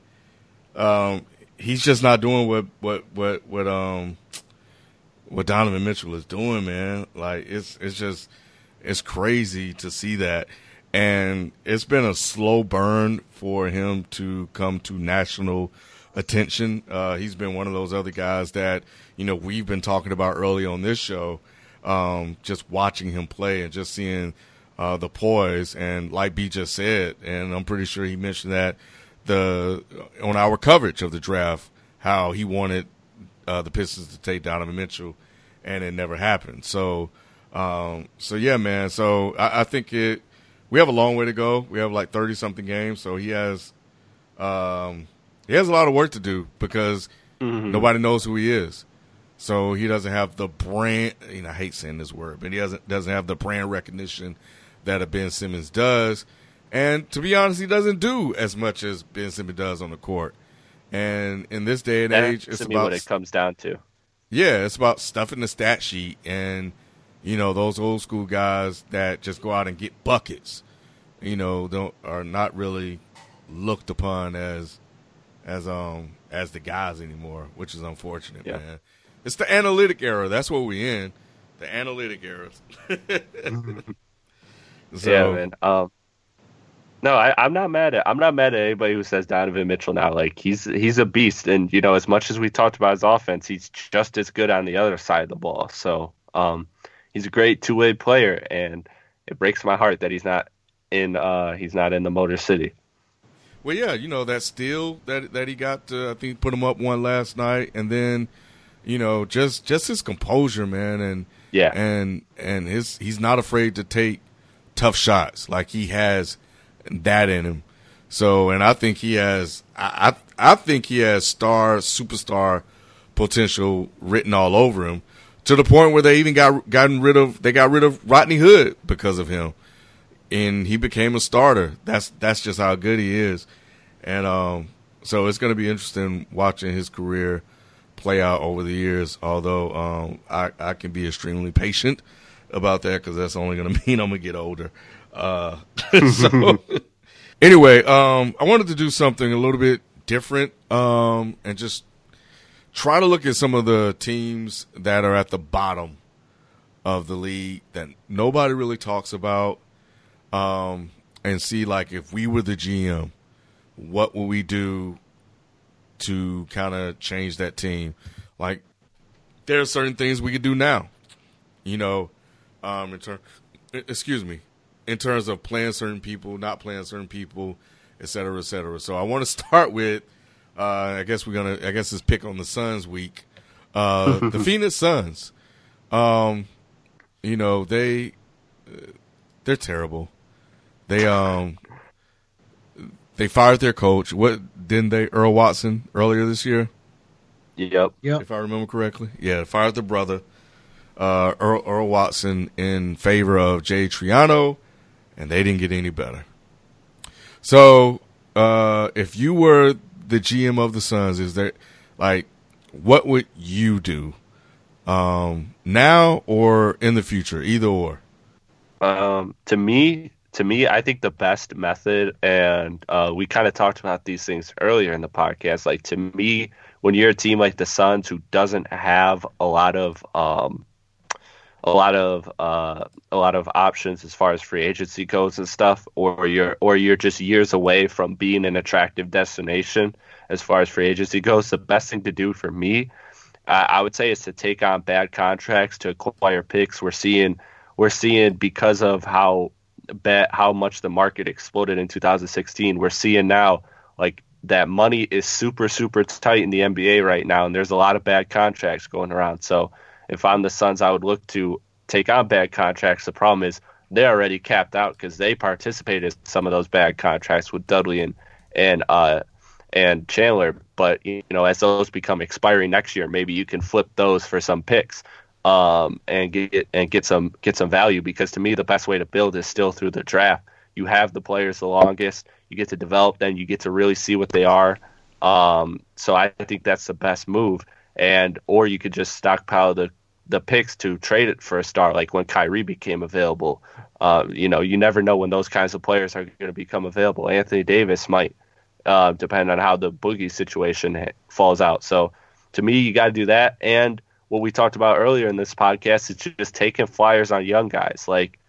um, he's just not doing what what what what um what Donovan Mitchell is doing, man. Like it's it's just it's crazy to see that. and it's been a slow burn for him to come to national attention. Uh, he's been one of those other guys that, you know, we've been talking about early on this show, um, just watching him play and just seeing uh, the poise. And like B just said, and I'm pretty sure he mentioned that the on our coverage of the draft, how he wanted uh, the Pistons to take Donovan Mitchell, and it never happened. So, um, so yeah, man. So I, I think it. We have a long way to go. We have like thirty something games, so he has, um, he has a lot of work to do because mm-hmm. nobody knows who he is. So he doesn't have the brand. You know, I hate saying this word, but he doesn't doesn't have the brand recognition that a Ben Simmons does. And to be honest, he doesn't do as much as Ben Simmons does on the court. And in this day and age, That's it's to me about what it comes down to. Yeah, it's about stuffing the stat sheet and, you know, those old school guys that just go out and get buckets, you know, don't are not really looked upon as as um as the guys anymore, which is unfortunate, yeah. man. It's the analytic era. That's what we're in. The analytic era. so, yeah, man. Um No, I, I'm not mad at I'm not mad at anybody who says Donovan Mitchell now. Like he's he's a beast, and you know, as much as we talked about his offense, he's just as good on the other side of the ball. So um, he's a great two way player, and it breaks my heart that he's not in uh, he's not in the Motor City. Well, yeah, you know that steal that that he got, to, I think, put him up one last night, and then you know just just his composure, man, and yeah, and and his he's not afraid to take tough shots, like he has that in him. So, and I think he has, I, I, I think he has star, superstar potential written all over him, to the point where they even got gotten rid of, they got rid of Rodney Hood because of him, and he became a starter. That's that's just how good he is, and um, so it's going to be interesting watching his career play out over the years. Although um, I I can be extremely patient about that because that's only going to mean I'm gonna get older. Uh, so anyway, um, I wanted to do something a little bit different, um, and just try to look at some of the teams that are at the bottom of the league that nobody really talks about, um, and see, like, if we were the G M, what would we do to kind of change that team? Like, there are certain things we could do now, you know, um, in ter- excuse me, in terms of playing certain people, not playing certain people, et cetera, et cetera. So I want to start with, uh, I guess we're going to, I guess it's pick on the Suns week. Uh, the Phoenix Suns, um, you know, they, uh, they're terrible. They, um, they fired their coach. What, didn't they, Earl Watson, earlier this year? Yep. Yep. If I remember correctly. Yeah, fired the brother, uh, Earl, Earl Watson, in favor of Jay Triano. And they didn't get any better. So, uh, if you were the G M of the Suns, is there, like, what would you do um, now or in the future, either or? Um, to me, to me, I think the best method, and uh, we kind of talked about these things earlier in the podcast. Like, to me, when you're a team like the Suns who doesn't have a lot of um, a lot of uh, a lot of options as far as free agency goes and stuff, or you're or you're just years away from being an attractive destination as far as free agency goes, the best thing to do for me, uh, I would say, is to take on bad contracts to acquire picks. We're seeing we're seeing because of how bad how much the market exploded in two thousand sixteen. We're seeing now like that money is super super tight in the N B A right now, and there's a lot of bad contracts going around. So if I'm the Suns, I would look to take on bad contracts. The problem is they're already capped out because they participated in some of those bad contracts with Dudley and and uh, and Chandler. But you know, as those become expiring next year, maybe you can flip those for some picks um, and get and get some get some value. Because to me, the best way to build is still through the draft. You have the players the longest. You get to develop, then you get to really see what they are. Um, so I think that's the best move. And or you could just stockpile the the picks to trade it for a star, like when Kyrie became available. Uh, you know, you never know when those kinds of players are going to become available. Anthony Davis might, uh, depend on how the Boogie situation ha- falls out. So to me, you got to do that. And what we talked about earlier in this podcast is just taking flyers on young guys. Like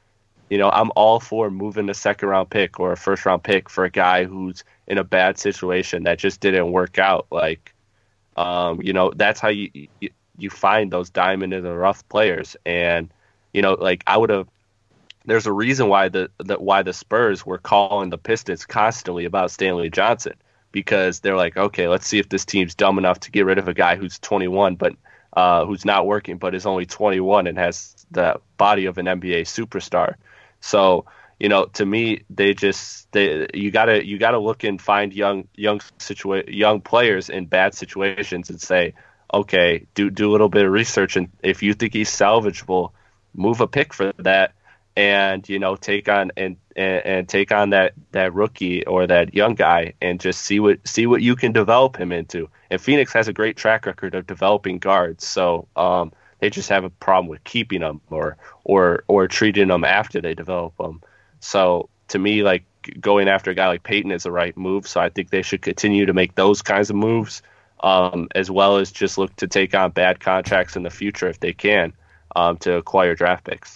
you know, I'm all for moving a second round pick or a first round pick for a guy who's in a bad situation that just didn't work out. Like, um, you know, that's how you, you you find those diamond in the rough players. And, you know, like I would have, there's a reason why the, the why the Spurs were calling the Pistons constantly about Stanley Johnson, because they're like, okay, let's see if this team's dumb enough to get rid of a guy who's twenty-one, but uh, who's not working, but is only twenty-one and has the body of an N B A superstar. So, you know, to me, they just they you gotta you gotta look and find young young situa- young players in bad situations and say, okay, do do a little bit of research, and if you think he's salvageable, move a pick for that, and you know take on and and, and take on that, that rookie or that young guy and just see what see what you can develop him into. And Phoenix has a great track record of developing guards, so um, they just have a problem with keeping them or or or treating them after they develop them. So to me, like going after a guy like Peyton is the right move. So I think they should continue to make those kinds of moves. Um, as well as just look to take on bad contracts in the future if they can, um, to acquire draft picks.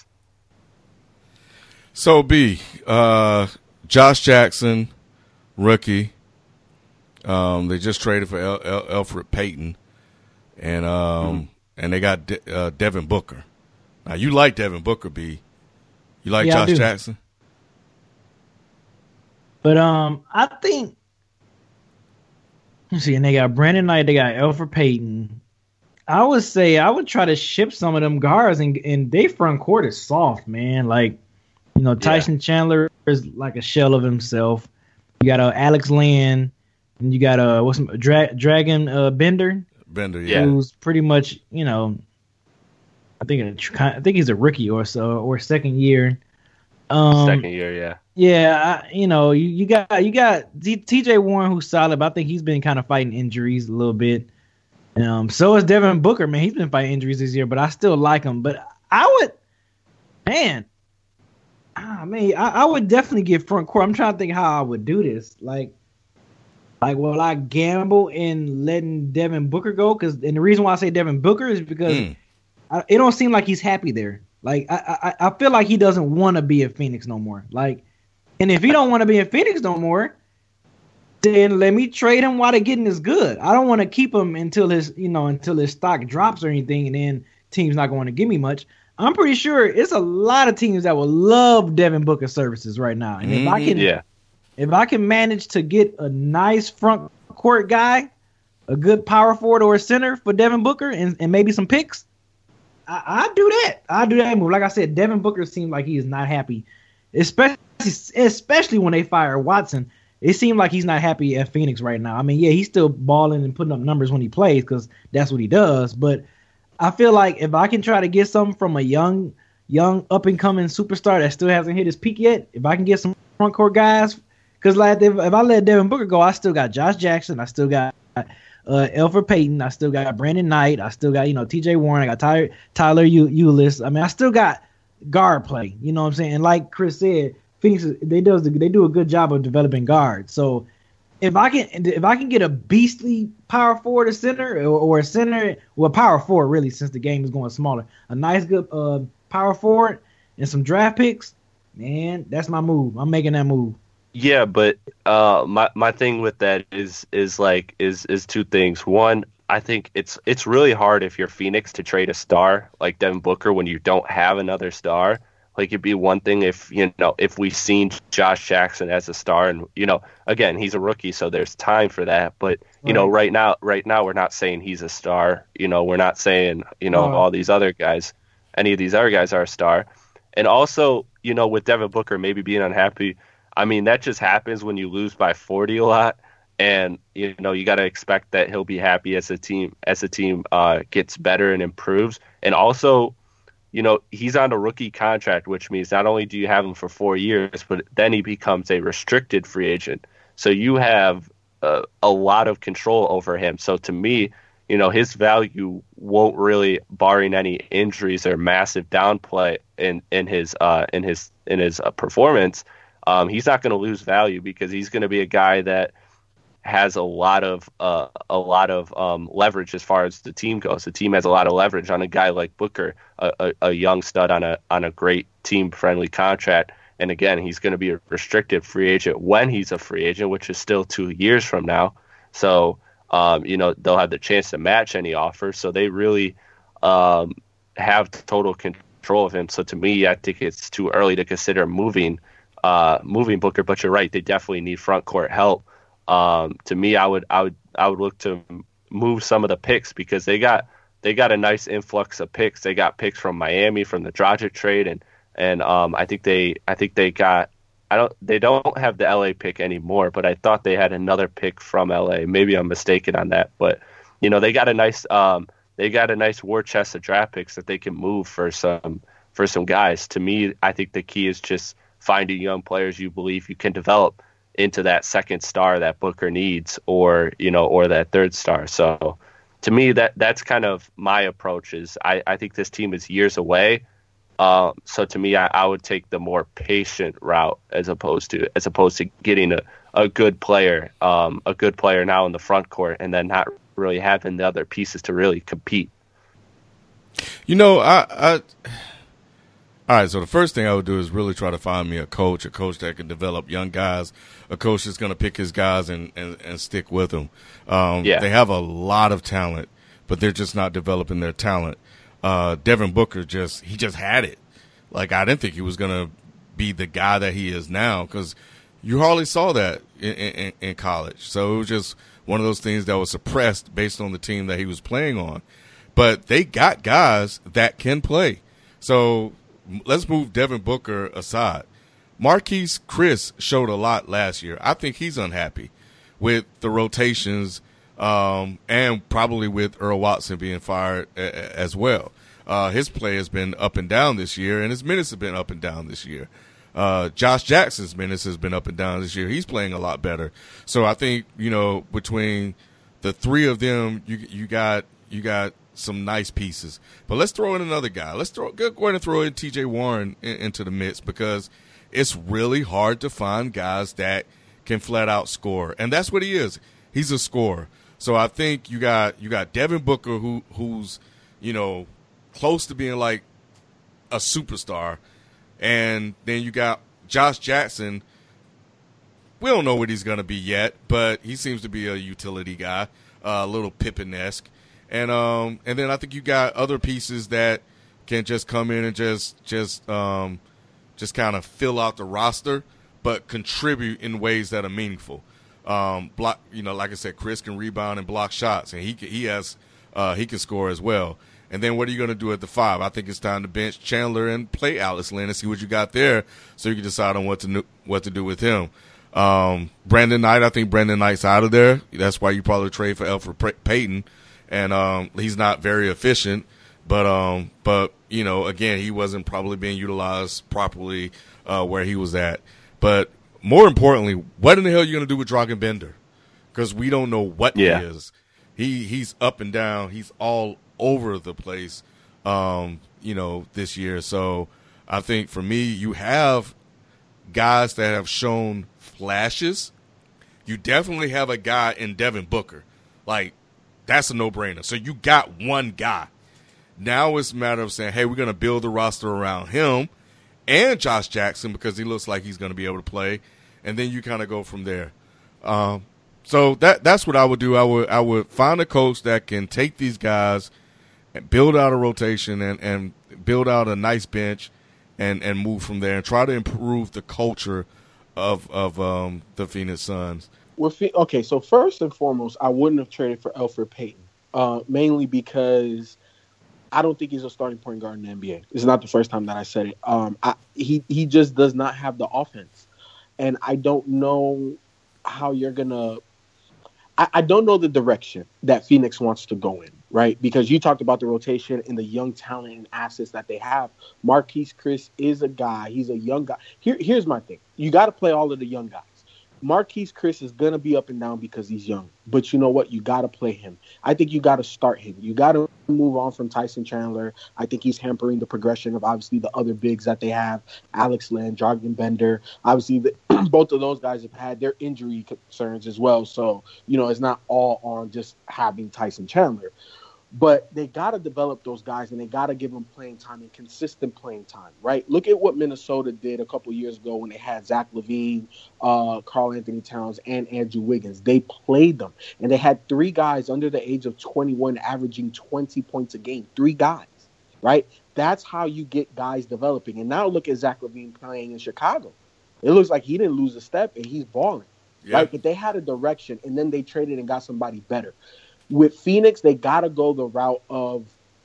So, B, uh, Josh Jackson, rookie. Um, they just traded for El- El- Elfrid Payton, and um, mm-hmm. and they got De- uh, Devin Booker. Now, you like Devin Booker, B. You like yeah, Josh Jackson? But um, I think let's see, and they got Brandon Knight, they got Elfrid Payton. I would say I would try to ship some of them guards, and, and they front court is soft, man. Like, you know, Tyson yeah. Chandler is like a shell of himself. You got uh, Alex Land, and you got uh, what's Dra- Dragon uh, Bender. Bender, yeah, who's pretty much, you know, I think I think he's a rookie or so or second year. Um, second year, yeah. Yeah, I, you know, you, you got you got T J Warren, who's solid, but I think he's been kind of fighting injuries a little bit. Um, so is Devin Booker, man. He's been fighting injuries this year, but I still like him. But I would, man, I mean, I, I would definitely get front court. I'm trying to think how I would do this. Like, like, will I gamble in letting Devin Booker go? Because and the reason why I say Devin Booker is because mm. I, it don't seem like he's happy there. Like, I, I, I feel like he doesn't want to be in Phoenix no more. Like. And if he don't want to be in Phoenix no more, then let me trade him while they're getting this good. I don't want to keep him until his, you know, until his stock drops or anything, and then teams not going to give me much. I'm pretty sure it's a lot of teams that will love Devin Booker services right now. And mm-hmm, if I can, yeah. if I can manage to get a nice front court guy, a good power forward or a center for Devin Booker, and, and maybe some picks, I, I'd do that. I'd do that move. Like I said, Devin Booker seems like he is not happy, especially. Especially when they fire Watson, it seemed like he's not happy at Phoenix right now. I mean, yeah, he's still balling and putting up numbers when he plays because that's what he does. But I feel like if I can try to get something from a young, young up and coming superstar that still hasn't hit his peak yet, if I can get some front court guys, because like if, if I let Devin Booker go, I still got Josh Jackson, I still got uh, Elfrid Payton, I still got Brandon Knight, I still got you know T J Warren, I got Tyler Tyler Ulis. I mean, I still got guard play. You know what I'm saying? And like Chris said. Phoenix, they does they do a good job of developing guards. So if I can if I can get a beastly power forward or center or, or a center, well, power forward really, since the game is going smaller, a nice good uh, power forward and some draft picks, man, that's my move. I'm making that move. Yeah, but uh, my my thing with that is is like is is two things. One, I think it's it's really hard if you're Phoenix to trade a star like Devin Booker when you don't have another star. Like, it'd be one thing if, you know, if we seen Josh Jackson as a star and, you know, again, he's a rookie, so there's time for that. But, you right. know, right now, right now, we're not saying he's a star. You know, we're not saying, you know, oh. all these other guys, any of these other guys are a star. And also, you know, with Devin Booker maybe being unhappy, I mean, that just happens when you lose by forty a lot. And, you know, you got to expect that he'll be happy as a team, as the team uh, gets better and improves. And also, you know, he's on a rookie contract, which means not only do you have him for four years, but then he becomes a restricted free agent. So you have uh, a lot of control over him. So to me, you know, his value won't really, barring any injuries or massive downplay in, in his uh, in his in his uh, performance, um, he's not going to lose value because he's going to be a guy that has a lot of uh, a lot of um, leverage as far as the team goes. The team has a lot of leverage on a guy like Booker, a, a, a young stud on a on a great team friendly contract. And again, he's going to be a restricted free agent when he's a free agent, which is still two years from now. So um, you know, they'll have the chance to match any offer. So they really um, have total control of him. So to me, I think it's too early to consider moving uh, moving Booker. But you're right; they definitely need front court help. Um, to me, I would, I would, I would look to move some of the picks because they got, they got a nice influx of picks. They got picks from Miami from the Dragic trade, and and um, I think they, I think they got, I don't, they don't have the L A pick anymore, but I thought they had another pick from L A. Maybe I'm mistaken on that, but you know, they got a nice, um, they got a nice war chest of draft picks that they can move for some, for some guys. To me, I think the key is just finding young players you believe you can develop into that second star that Booker needs, or, you know, or that third star. So to me, that that's kind of my approach is I, I think this team is years away. Um, so to me, I, I would take the more patient route as opposed to, as opposed to getting a, a good player, um, a good player now in the front court and then not really having the other pieces to really compete. You know, I, I all right, so the first thing I would do is really try to find me a coach, a coach that can develop young guys, a coach that's going to pick his guys and, and, and stick with them. Um, yeah. They have a lot of talent, but they're just not developing their talent. Uh, Devin Booker just, he just had it. Like, I didn't think he was going to be the guy that he is now because you hardly saw that in, in, in college. So it was just one of those things that was suppressed based on the team that he was playing on. But they got guys that can play. So let's move Devin Booker aside. Marquise Chris showed a lot last year. I think he's unhappy with the rotations um, and probably with Earl Watson being fired a- a- as well. Uh, his play has been up and down this year, and his minutes have been up and down this year. Uh, Josh Jackson's minutes has been up and down this year. He's playing a lot better. So I think, you know, between the three of them, you you got you got some nice pieces. But let's throw in another guy. Let's throw go ahead and throw in T J Warren in, into the mix because it's really hard to find guys that can flat out score, and that's what he is. He's a scorer. So I think you got you got Devin Booker who who's you know close to being like a superstar, and then you got Josh Jackson. We don't know what he's going to be yet, but he seems to be a utility guy, uh, a little Pippen-esque. And um, and then I think you got other pieces that can just come in and just just um, just kind of fill out the roster, but contribute in ways that are meaningful. Um, block, you know, like I said, Chris can rebound and block shots, and he can, he has uh, he can score as well. And then what are you going to do at the five? I think it's time to bench Chandler and play Alex Len and see what you got there, so you can decide on what to what to do with him. Um, Brandon Knight, I think Brandon Knight's out of there. That's why you probably trade for Elfrid Payton. And um, he's not very efficient, but um, but you know, again, he wasn't probably being utilized properly uh, where he was at. But more importantly, what in the hell are you going to do with Dragan Bender? Because we don't know what yeah. he is. He he's up and down. He's all over the place. Um, you know, this year. So I think for me, you have guys that have shown flashes. You definitely have a guy in Devin Booker, like. That's a no-brainer. So you got one guy. Now it's a matter of saying, hey, we're going to build the roster around him and Josh Jackson because he looks like he's going to be able to play, and then you kind of go from there. Um, so that that's what I would do. I would I would find a coach that can take these guys and build out a rotation and, and build out a nice bench and, and move from there and try to improve the culture of of um, the Phoenix Suns. Okay, so first and foremost, I wouldn't have traded for Elfrid Payton, uh, mainly because I don't think he's a starting point guard in the N B A. It's not the first time that I said it. Um, I, he he just does not have the offense, and I don't know how you're gonna. I, I don't know the direction that Phoenix wants to go in, right? Because you talked about the rotation and the young talent and assets that they have. Marquise Chris is a guy. He's a young guy. Here, here's my thing: you got to play all of the young guys. Marquise Chris is gonna be up and down because he's young. But you know what? You gotta play him. I think you gotta start him. You gotta move on from Tyson Chandler. I think he's hampering the progression of obviously the other bigs that they have. Alex Len, Jargon Bender. Obviously, the, both of those guys have had their injury concerns as well. So you know, it's not all on just having Tyson Chandler. But they got to develop those guys, and they got to give them playing time and consistent playing time, right? Look at what Minnesota did a couple years ago when they had Zach LaVine, uh, Karl Anthony Towns, and Andrew Wiggins. They played them, and they had three guys under the age of twenty-one averaging twenty points a game. Three guys, right? That's how you get guys developing. And now look at Zach LaVine playing in Chicago. It looks like he didn't lose a step, and he's balling, yeah. Right? But they had a direction, and then they traded and got somebody better. With Phoenix, they got to go the route of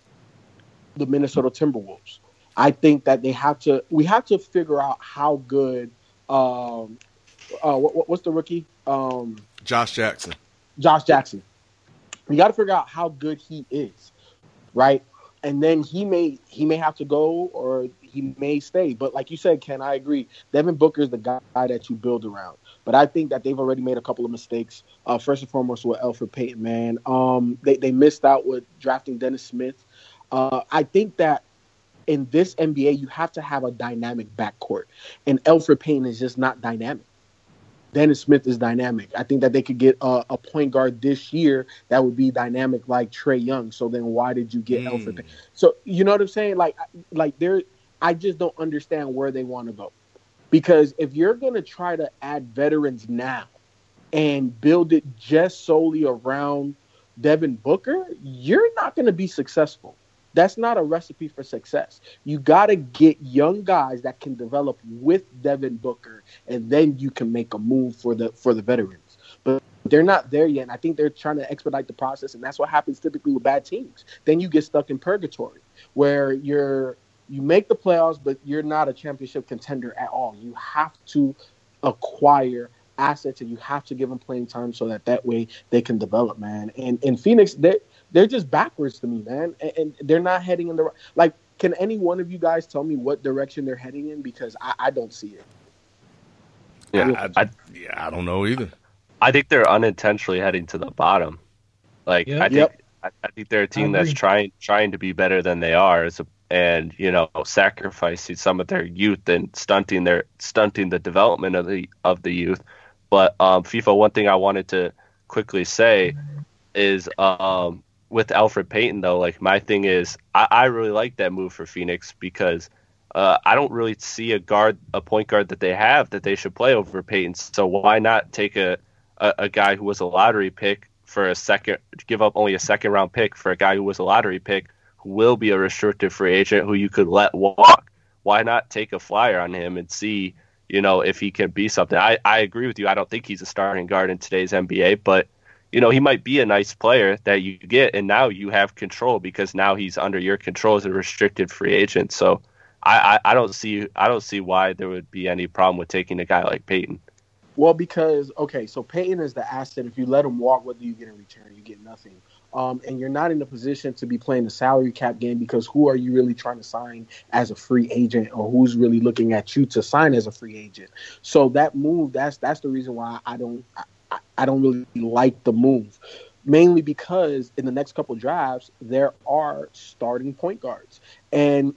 the Minnesota Timberwolves. I think that they have to – we have to figure out how good um, – uh, what, what's the rookie? Um, Josh Jackson. Josh Jackson. We got to figure out how good he is, right? And then he may he may have to go or he may stay. But like you said, Ken, I agree. Devin Booker is the guy that you build around. But I think that they've already made a couple of mistakes. Uh, first and foremost with Elfrid Payton, man. Um, they, they missed out with drafting Dennis Smith. Uh, I think that in this N B A, you have to have a dynamic backcourt. And Elfrid Payton is just not dynamic. Dennis Smith is dynamic. I think that they could get a, a point guard this year that would be dynamic like Trae Young. So then why did you get mm. Elfrid Payton? So you know what I'm saying? Like, like there, I just don't understand where they want to go. Because if you're going to try to add veterans now and build it just solely around Devin Booker, you're not going to be successful. That's not a recipe for success. You got to get young guys that can develop with Devin Booker, and then you can make a move for the for the veterans. But they're not there yet, and I think they're trying to expedite the process, and that's what happens typically with bad teams. Then you get stuck in purgatory, where you're you make the playoffs, but you're not a championship contender at all. You have to acquire assets, and you have to give them playing time so that that way they can develop, man. And in Phoenix, they they're just backwards to me, man. And, and they're not heading in the right. Like, can any one of you guys tell me what direction they're heading in? Because I, I don't see it. Yeah, I, I, yeah, I don't know either. I think they're unintentionally heading to the bottom. Like, yep. I think yep. I, I think they're a team that's trying trying to be better than they are, as a, and you know, sacrificing some of their youth and stunting their stunting the development of the of the youth. But um, FIFA, one thing I wanted to quickly say is um, with Elfrid Payton, though, like my thing is I, I really like that move for Phoenix because uh, I don't really see a guard, a point guard that they have that they should play over Payton. So why not take a, a, a guy who was a lottery pick for a second, give up only a second round pick for a guy who was a lottery pick who will be a restricted free agent who you could let walk? Why not take a flyer on him and see, you know, if he can be something? I, I agree with you. I don't think he's a starting guard in today's N B A, but you know, he might be a nice player that you get, and now you have control because now he's under your control as a restricted free agent. So I, I, I don't see I don't see why there would be any problem with taking a guy like Payton. Well, because, okay, so Payton is the asset. If you let him walk, what do you get in return? You get nothing. Um, and you're not in a position to be playing the salary cap game because who are you really trying to sign as a free agent, or who's really looking at you to sign as a free agent? So that move, that's that's the reason why I don't I, I don't really like the move, mainly because in the next couple drafts, there are starting point guards. And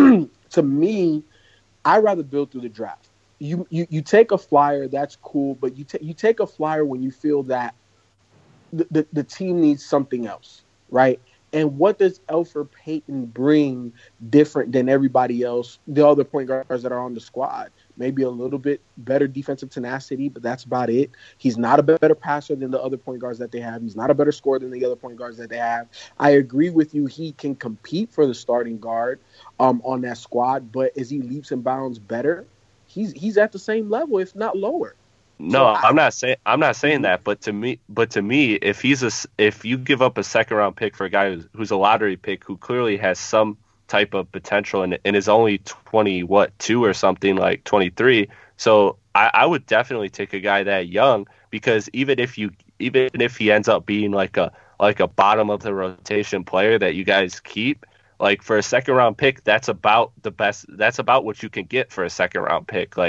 to me, I'd rather build through the draft. You, you you take a flyer, that's cool, but you, ta- you take a flyer when you feel that the, the, the team needs something else, right? And what does Elfrid Payton bring different than everybody else, the other point guards that are on the squad? Maybe a little bit better defensive tenacity, but that's about it. He's not a better passer than the other point guards that they have. He's not a better scorer than the other point guards that they have. I agree with you. He can compete for the starting guard um, on that squad, but is he leaps and bounds better? He's he's at the same level, if not lower. No, so I, I'm not saying I'm not saying that, but to me, but to me, if he's a if you give up a second round pick for a guy who's, who's a lottery pick who clearly has some type of potential and, and is only twenty what two or something, like twenty-three, so I, I would definitely take a guy that young, because even if you even if he ends up being like a like a bottom of the rotation player that you guys keep, like for a second round pick, that's about the best. That's about what you can get for a second round pick. Like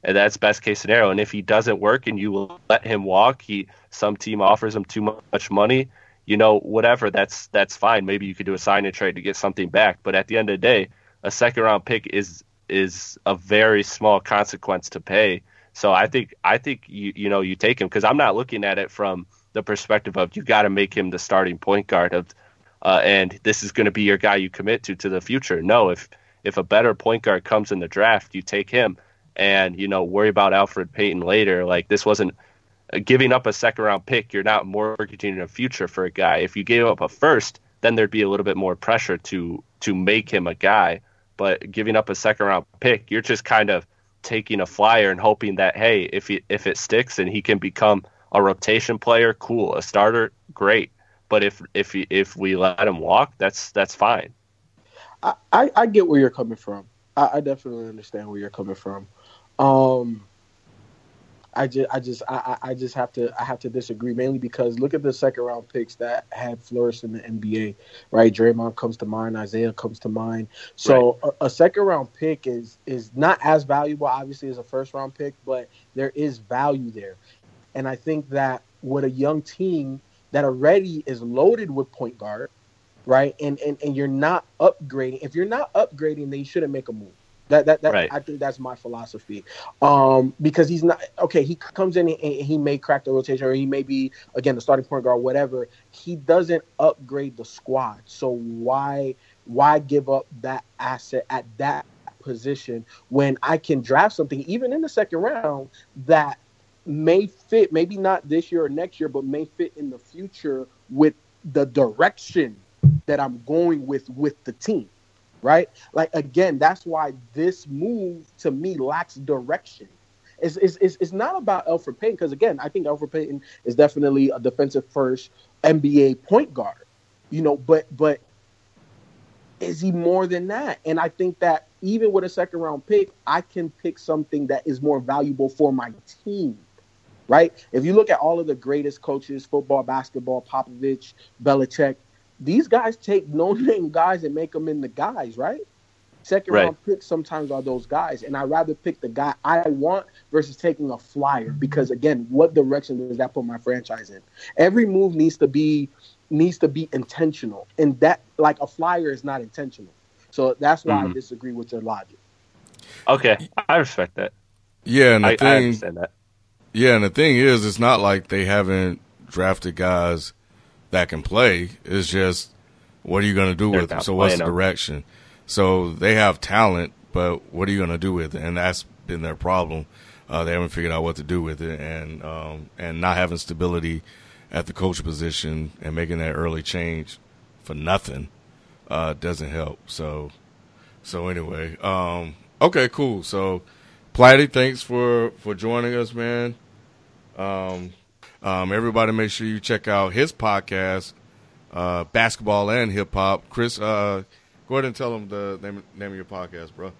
And that's best case scenario. And if he doesn't work and you let him walk, he some team offers him too much money, you know, whatever, that's that's fine. Maybe you could do a sign and trade to get something back. But at the end of the day, a second round pick is is a very small consequence to pay. So I think I think you you know you take him, because I'm not looking at it from the perspective of you got to make him the starting point guard of, uh, and this is going to be your guy you commit to to the future. No, if if a better point guard comes in the draft, you take him. And, you know, worry about Elfrid Payton later. Like, this wasn't uh, giving up a second round pick. You're not mortgaging a future for a guy. If you gave up a first, then there'd be a little bit more pressure to to make him a guy. But giving up a second round pick, you're just kind of taking a flyer and hoping that, hey, if he, if it sticks and he can become a rotation player, cool. A starter, great. But if if he, if we let him walk, that's that's fine. I, I, I get where you're coming from. I, I definitely understand where you're coming from. Um, I just, I just, I, I just have to, I have to disagree, mainly because look at the second round picks that had flourished in the N B A, right? Draymond comes to mind, Isaiah comes to mind. So right. a, a second round pick is is not as valuable, obviously, as a first round pick, but there is value there, and I think that with a young team that already is loaded with point guard, right, and and and you're not upgrading. If you're not upgrading, then you shouldn't make a move. That that, that right. I think that's my philosophy. Um, because he's not okay. He comes in and he may crack the rotation, or he may be again the starting point guard, whatever. He doesn't upgrade the squad. So why why give up that asset at that position when I can draft something even in the second round that may fit, maybe not this year or next year, but may fit in the future with the direction that I'm going with with the team. Right? Like, again, that's why this move, to me, lacks direction. It's, it's, it's, it's not about Elfrid Payton, because, again, I think Elfrid Payton is definitely a defensive-first N B A point guard. You know, but but is he more than that? And I think that even with a second-round pick, I can pick something that is more valuable for my team. Right? If you look at all of the greatest coaches, football, basketball, Popovich, Belichick, these guys take no-name guys and make them into guys, right? Second-round right. picks sometimes are those guys, and I'd rather pick the guy I want versus taking a flyer because, again, what direction does that put my franchise in? Every move needs to be needs to be intentional, and that, like, a flyer is not intentional. So that's why mm-hmm. I disagree with your logic. Okay, I respect that. Yeah, and the I, thing, I understand that. Yeah, and the thing is, it's not like they haven't drafted guys that can play. It's just, what are you going to do They're with them? So what's the direction? Them. So they have talent, but what are you going to do with it? And that's been their problem. Uh, they haven't figured out what to do with it, and um, and not having stability at the coach position and making that early change for nothing uh, doesn't help. So so anyway, um, okay, cool. So Platty, thanks for for joining us, man. Um. Um, everybody make sure you check out his podcast, uh, Basketball and Hip Hop. Chris, uh, go ahead and tell them the name, name of your podcast, bro.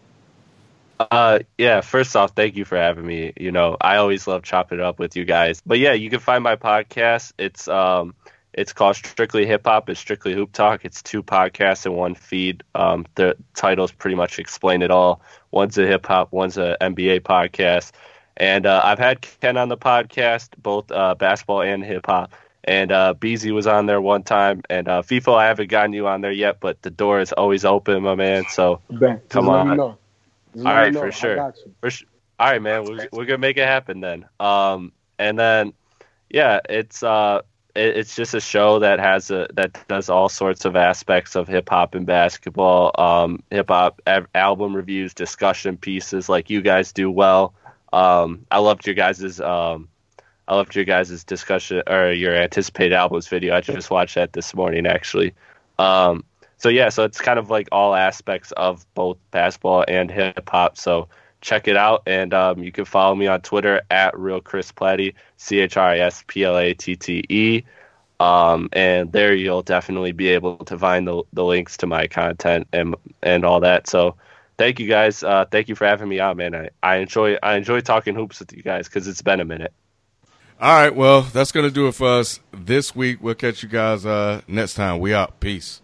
Uh, yeah, first off, thank you for having me. You know, I always love chopping it up with you guys. But yeah, you can find my podcast. It's um, it's called Strictly Hip Hop. It's Strictly Hoop Talk. It's two podcasts in one feed. Um, the titles pretty much explain it all. One's a hip hop, one's a N B A podcast. And uh, I've had Ken on the podcast, both uh, basketball and hip-hop. And uh, Beezy was on there one time. And uh, FIFO, I haven't gotten you on there yet, but the door is always open, my man. So Ben, come on. All right, for sure. for sure. All right, man. We're, we're going to make it happen then. Um, and then, yeah, it's uh, it, it's just a show that has a that does all sorts of aspects of hip-hop and basketball, um, hip-hop a- album reviews, discussion pieces like you guys do well. Um, I loved your guys's um, I loved your guys's discussion or your anticipated albums video. I just watched that this morning actually. Um, so yeah, so it's kind of like all aspects of both basketball and hip hop. So check it out, and um, you can follow me on Twitter at Real Chris Platty, C H R I S P L A T T E. Um, and there you'll definitely be able to find the the links to my content and and all that. So. Thank you guys. Uh, thank you for having me on, man. I, I enjoy I enjoy talking hoops with you guys because it's been a minute. All right, well, that's gonna do it for us this week. We'll catch you guys uh, next time. We out. Peace.